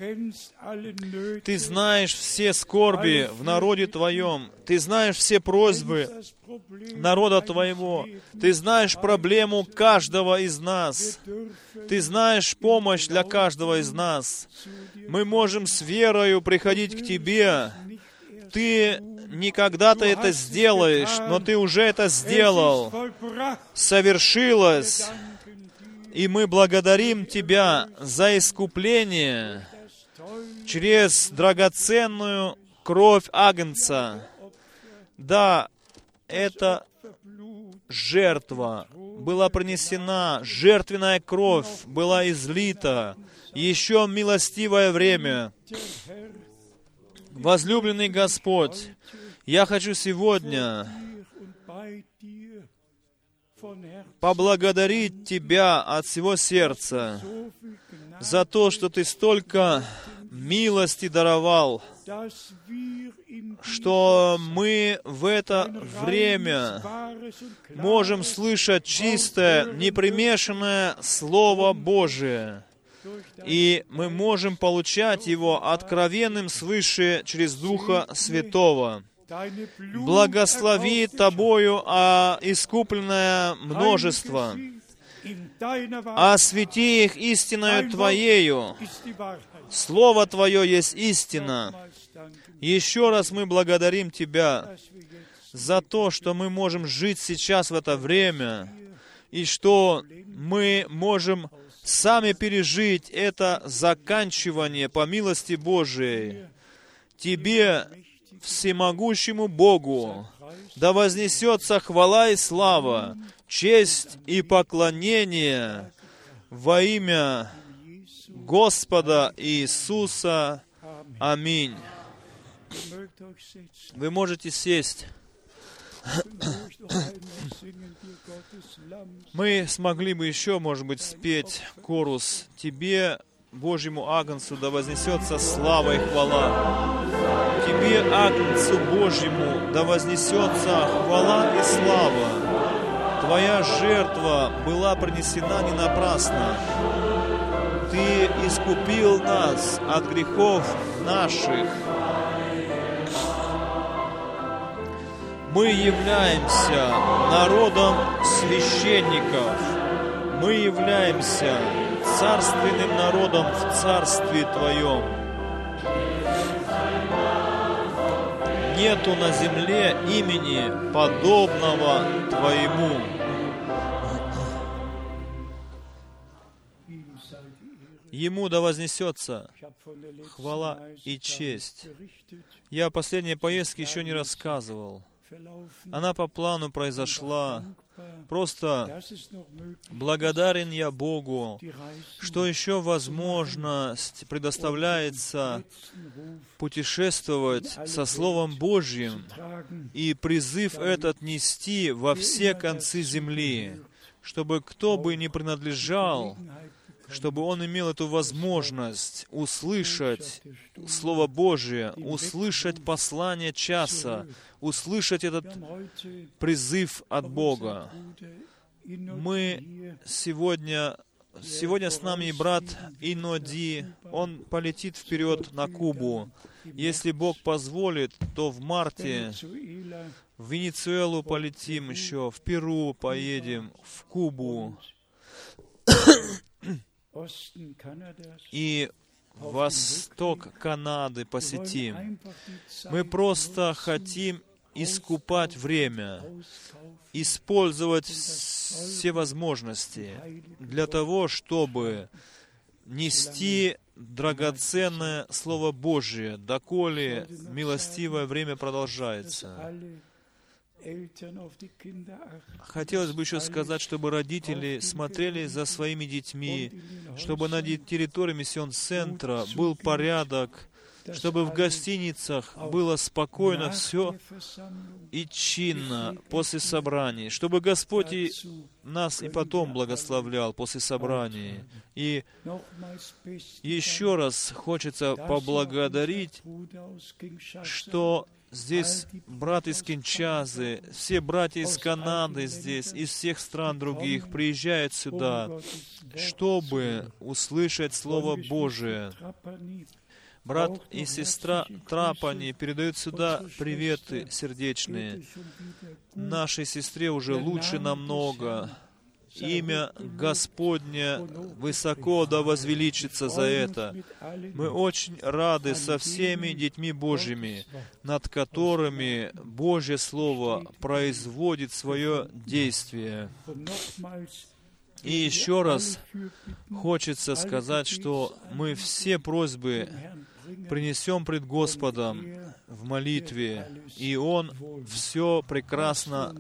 Speaker 1: Ты знаешь все скорби в народе Твоем. Ты знаешь все просьбы народа Твоего. Ты знаешь проблему каждого из нас. Ты знаешь помощь для каждого из нас. Мы можем с верою приходить к Тебе. Ты не когда-то это сделаешь, но Ты уже это сделал. Совершилось. И мы благодарим Тебя за искупление через драгоценную кровь Агнца. Да, эта жертва была принесена, жертвенная кровь была излита. Еще милостивое время. Возлюбленный Господь, я хочу сегодня поблагодарить Тебя от всего сердца за то, что Ты столько милости даровал, что мы в это время можем слышать чистое, непримешанное Слово Божие, и мы можем получать его откровенным свыше через Духа Святого. Благослови Тобою а искупленное множество, освети их истиною Твоею. Слово Твое есть истина. Еще раз мы благодарим Тебя за то, что мы можем жить сейчас в это время, и что мы можем сами пережить это заканчивание по милости Божией. Тебе, всемогущему Богу, да вознесется хвала и слава, честь и поклонение во имя Господа Иисуса. Аминь. Вы можете сесть. Мы смогли бы еще, может быть, спеть корус «Тебе, Божьему Агнцу, да вознесется слава и хвала». Тебе, Агнцу Божьему, да вознесется хвала и слава. Твоя жертва была принесена не напрасно. Ты искупил нас от грехов наших. Мы являемся народом священников. Мы являемся царственным народом в Царстве Твоем. Нету на земле имени, подобного Твоему. Ему да вознесется хвала и честь. Я о последней поездке еще не рассказывал. Она по плану произошла. Просто благодарен я Богу, что еще возможность предоставляется путешествовать со Словом Божьим и призыв этот нести во все концы земли, чтобы кто бы ни принадлежал, чтобы он имел эту возможность услышать Слово Божие, услышать послание часа, услышать этот призыв от Бога. Мы сегодня, сегодня с нами брат Иноди, он полетит вперед на Кубу. Если Бог позволит, то в марте в Венесуэлу полетим еще, в Перу поедем, в Кубу. И восток Канады посетим. Мы просто хотим искупать время, использовать все возможности для того, чтобы нести драгоценное Слово Божие, доколе милостивое время продолжается. Хотелось бы еще сказать, чтобы родители смотрели за своими детьми, чтобы на территории миссион-центра был порядок, чтобы в гостиницах было спокойно все и чинно после собраний, чтобы Господь и нас и потом благословлял после собраний. И еще раз хочется поблагодарить, что здесь брат из Киншасы, все братья из Канады здесь, из всех стран других приезжают сюда, чтобы услышать Слово Божие. Брат и сестра Трапани передают сюда приветы сердечные. Нашей сестре уже лучше намного. Имя Господне высоко да возвеличится за это. Мы очень рады со всеми детьми Божьими, над которыми Божье Слово производит свое действие. И еще раз хочется сказать, что мы все просьбы принесем пред Господом в молитве, и Он все прекрасно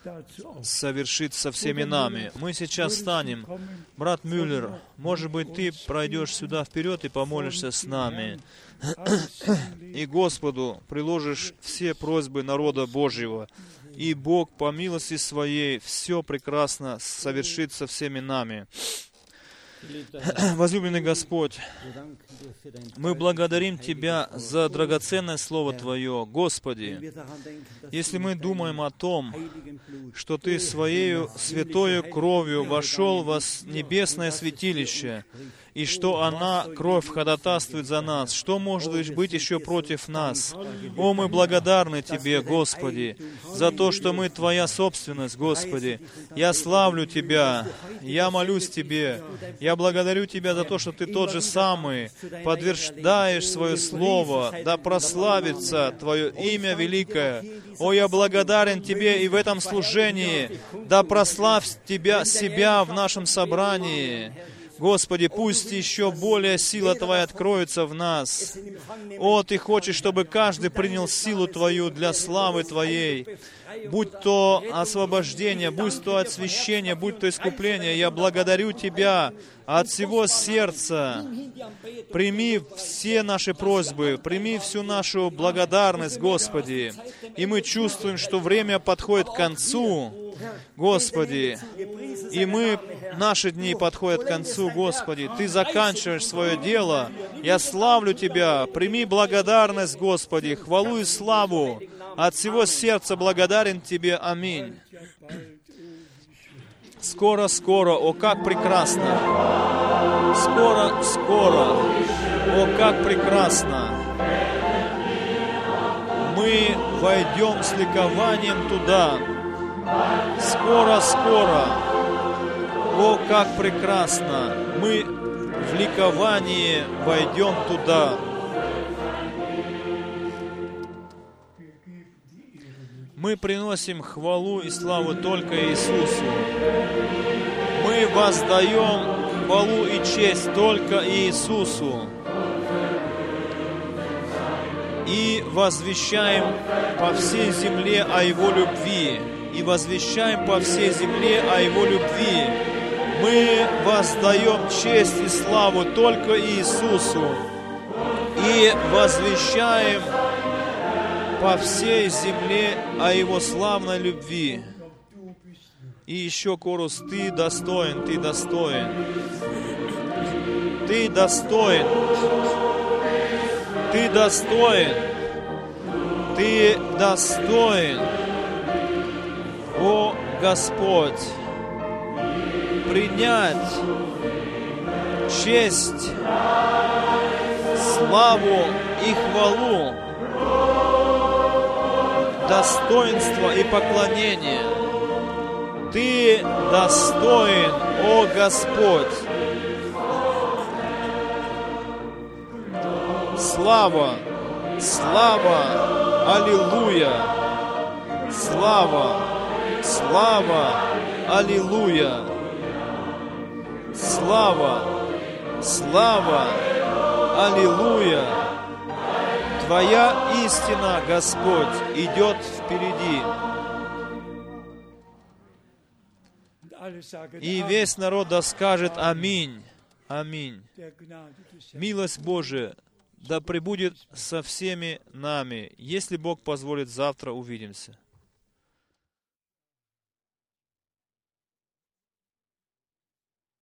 Speaker 1: совершит со всеми нами. Мы сейчас станем. Брат Мюллер, может быть, ты пройдешь сюда вперед и помолишься с нами. И Господу приложишь все просьбы народа Божьего. И Бог по милости Своей все прекрасно совершит со всеми нами. Возлюбленный Господь, мы благодарим Тебя за драгоценное Слово Твое. Господи, если мы думаем о том, что Ты Своею святою кровью вошел во небесное святилище, и что она, кровь, ходатайствует за нас, что может быть еще против нас? О, мы благодарны Тебе, Господи, за то, что мы Твоя собственность, Господи. Я славлю Тебя, я молюсь Тебе, я благодарю Тебя за то, что Ты тот же самый, подтверждаешь Свое Слово, да прославится Твое имя великое. О, я благодарен Тебе и в этом служении, да прославь Тебя, себя в нашем собрании. Господи, пусть еще более сила Твоя откроется в нас. О, Ты хочешь, чтобы каждый принял силу Твою для славы Твоей. Будь то освобождение, будь то освящение, будь то искупление, я благодарю Тебя от всего сердца. Прими все наши просьбы, прими всю нашу благодарность, Господи. И мы чувствуем, что время подходит к концу, Господи. И мы, наши дни подходят к концу, Господи. Ты заканчиваешь свое дело. Я славлю Тебя. Прими благодарность, Господи, хвалу и славу. От всего сердца благодарен Тебе. Аминь. Скоро-скоро, о, как прекрасно! Скоро-скоро, о, как прекрасно! Мы войдем с ликованием туда. Скоро-скоро, о, как прекрасно! Мы в ликовании войдем туда. Мы приносим хвалу и славу только Иисусу. Мы воздаем хвалу и честь только Иисусу. И возвещаем по всей земле о Его любви. И возвещаем по всей земле о Его любви. Мы воздаем честь и славу только Иисусу. И возвещаем по всей земле о Его славной любви. И еще корус: Ты достоин, Ты достоин. Ты достоин. Ты достоин. Ты достоин. О Господь, принять честь, славу и хвалу, достоинство и поклонение. Ты достоин, о Господь. Слава, слава, аллилуйя. Слава, слава, аллилуйя. Слава, слава, аллилуйя. Твоя истина, Господь, идет впереди. И весь народ да скажет аминь. Аминь. Милость Божия да пребудет со всеми нами. Если Бог позволит, завтра увидимся.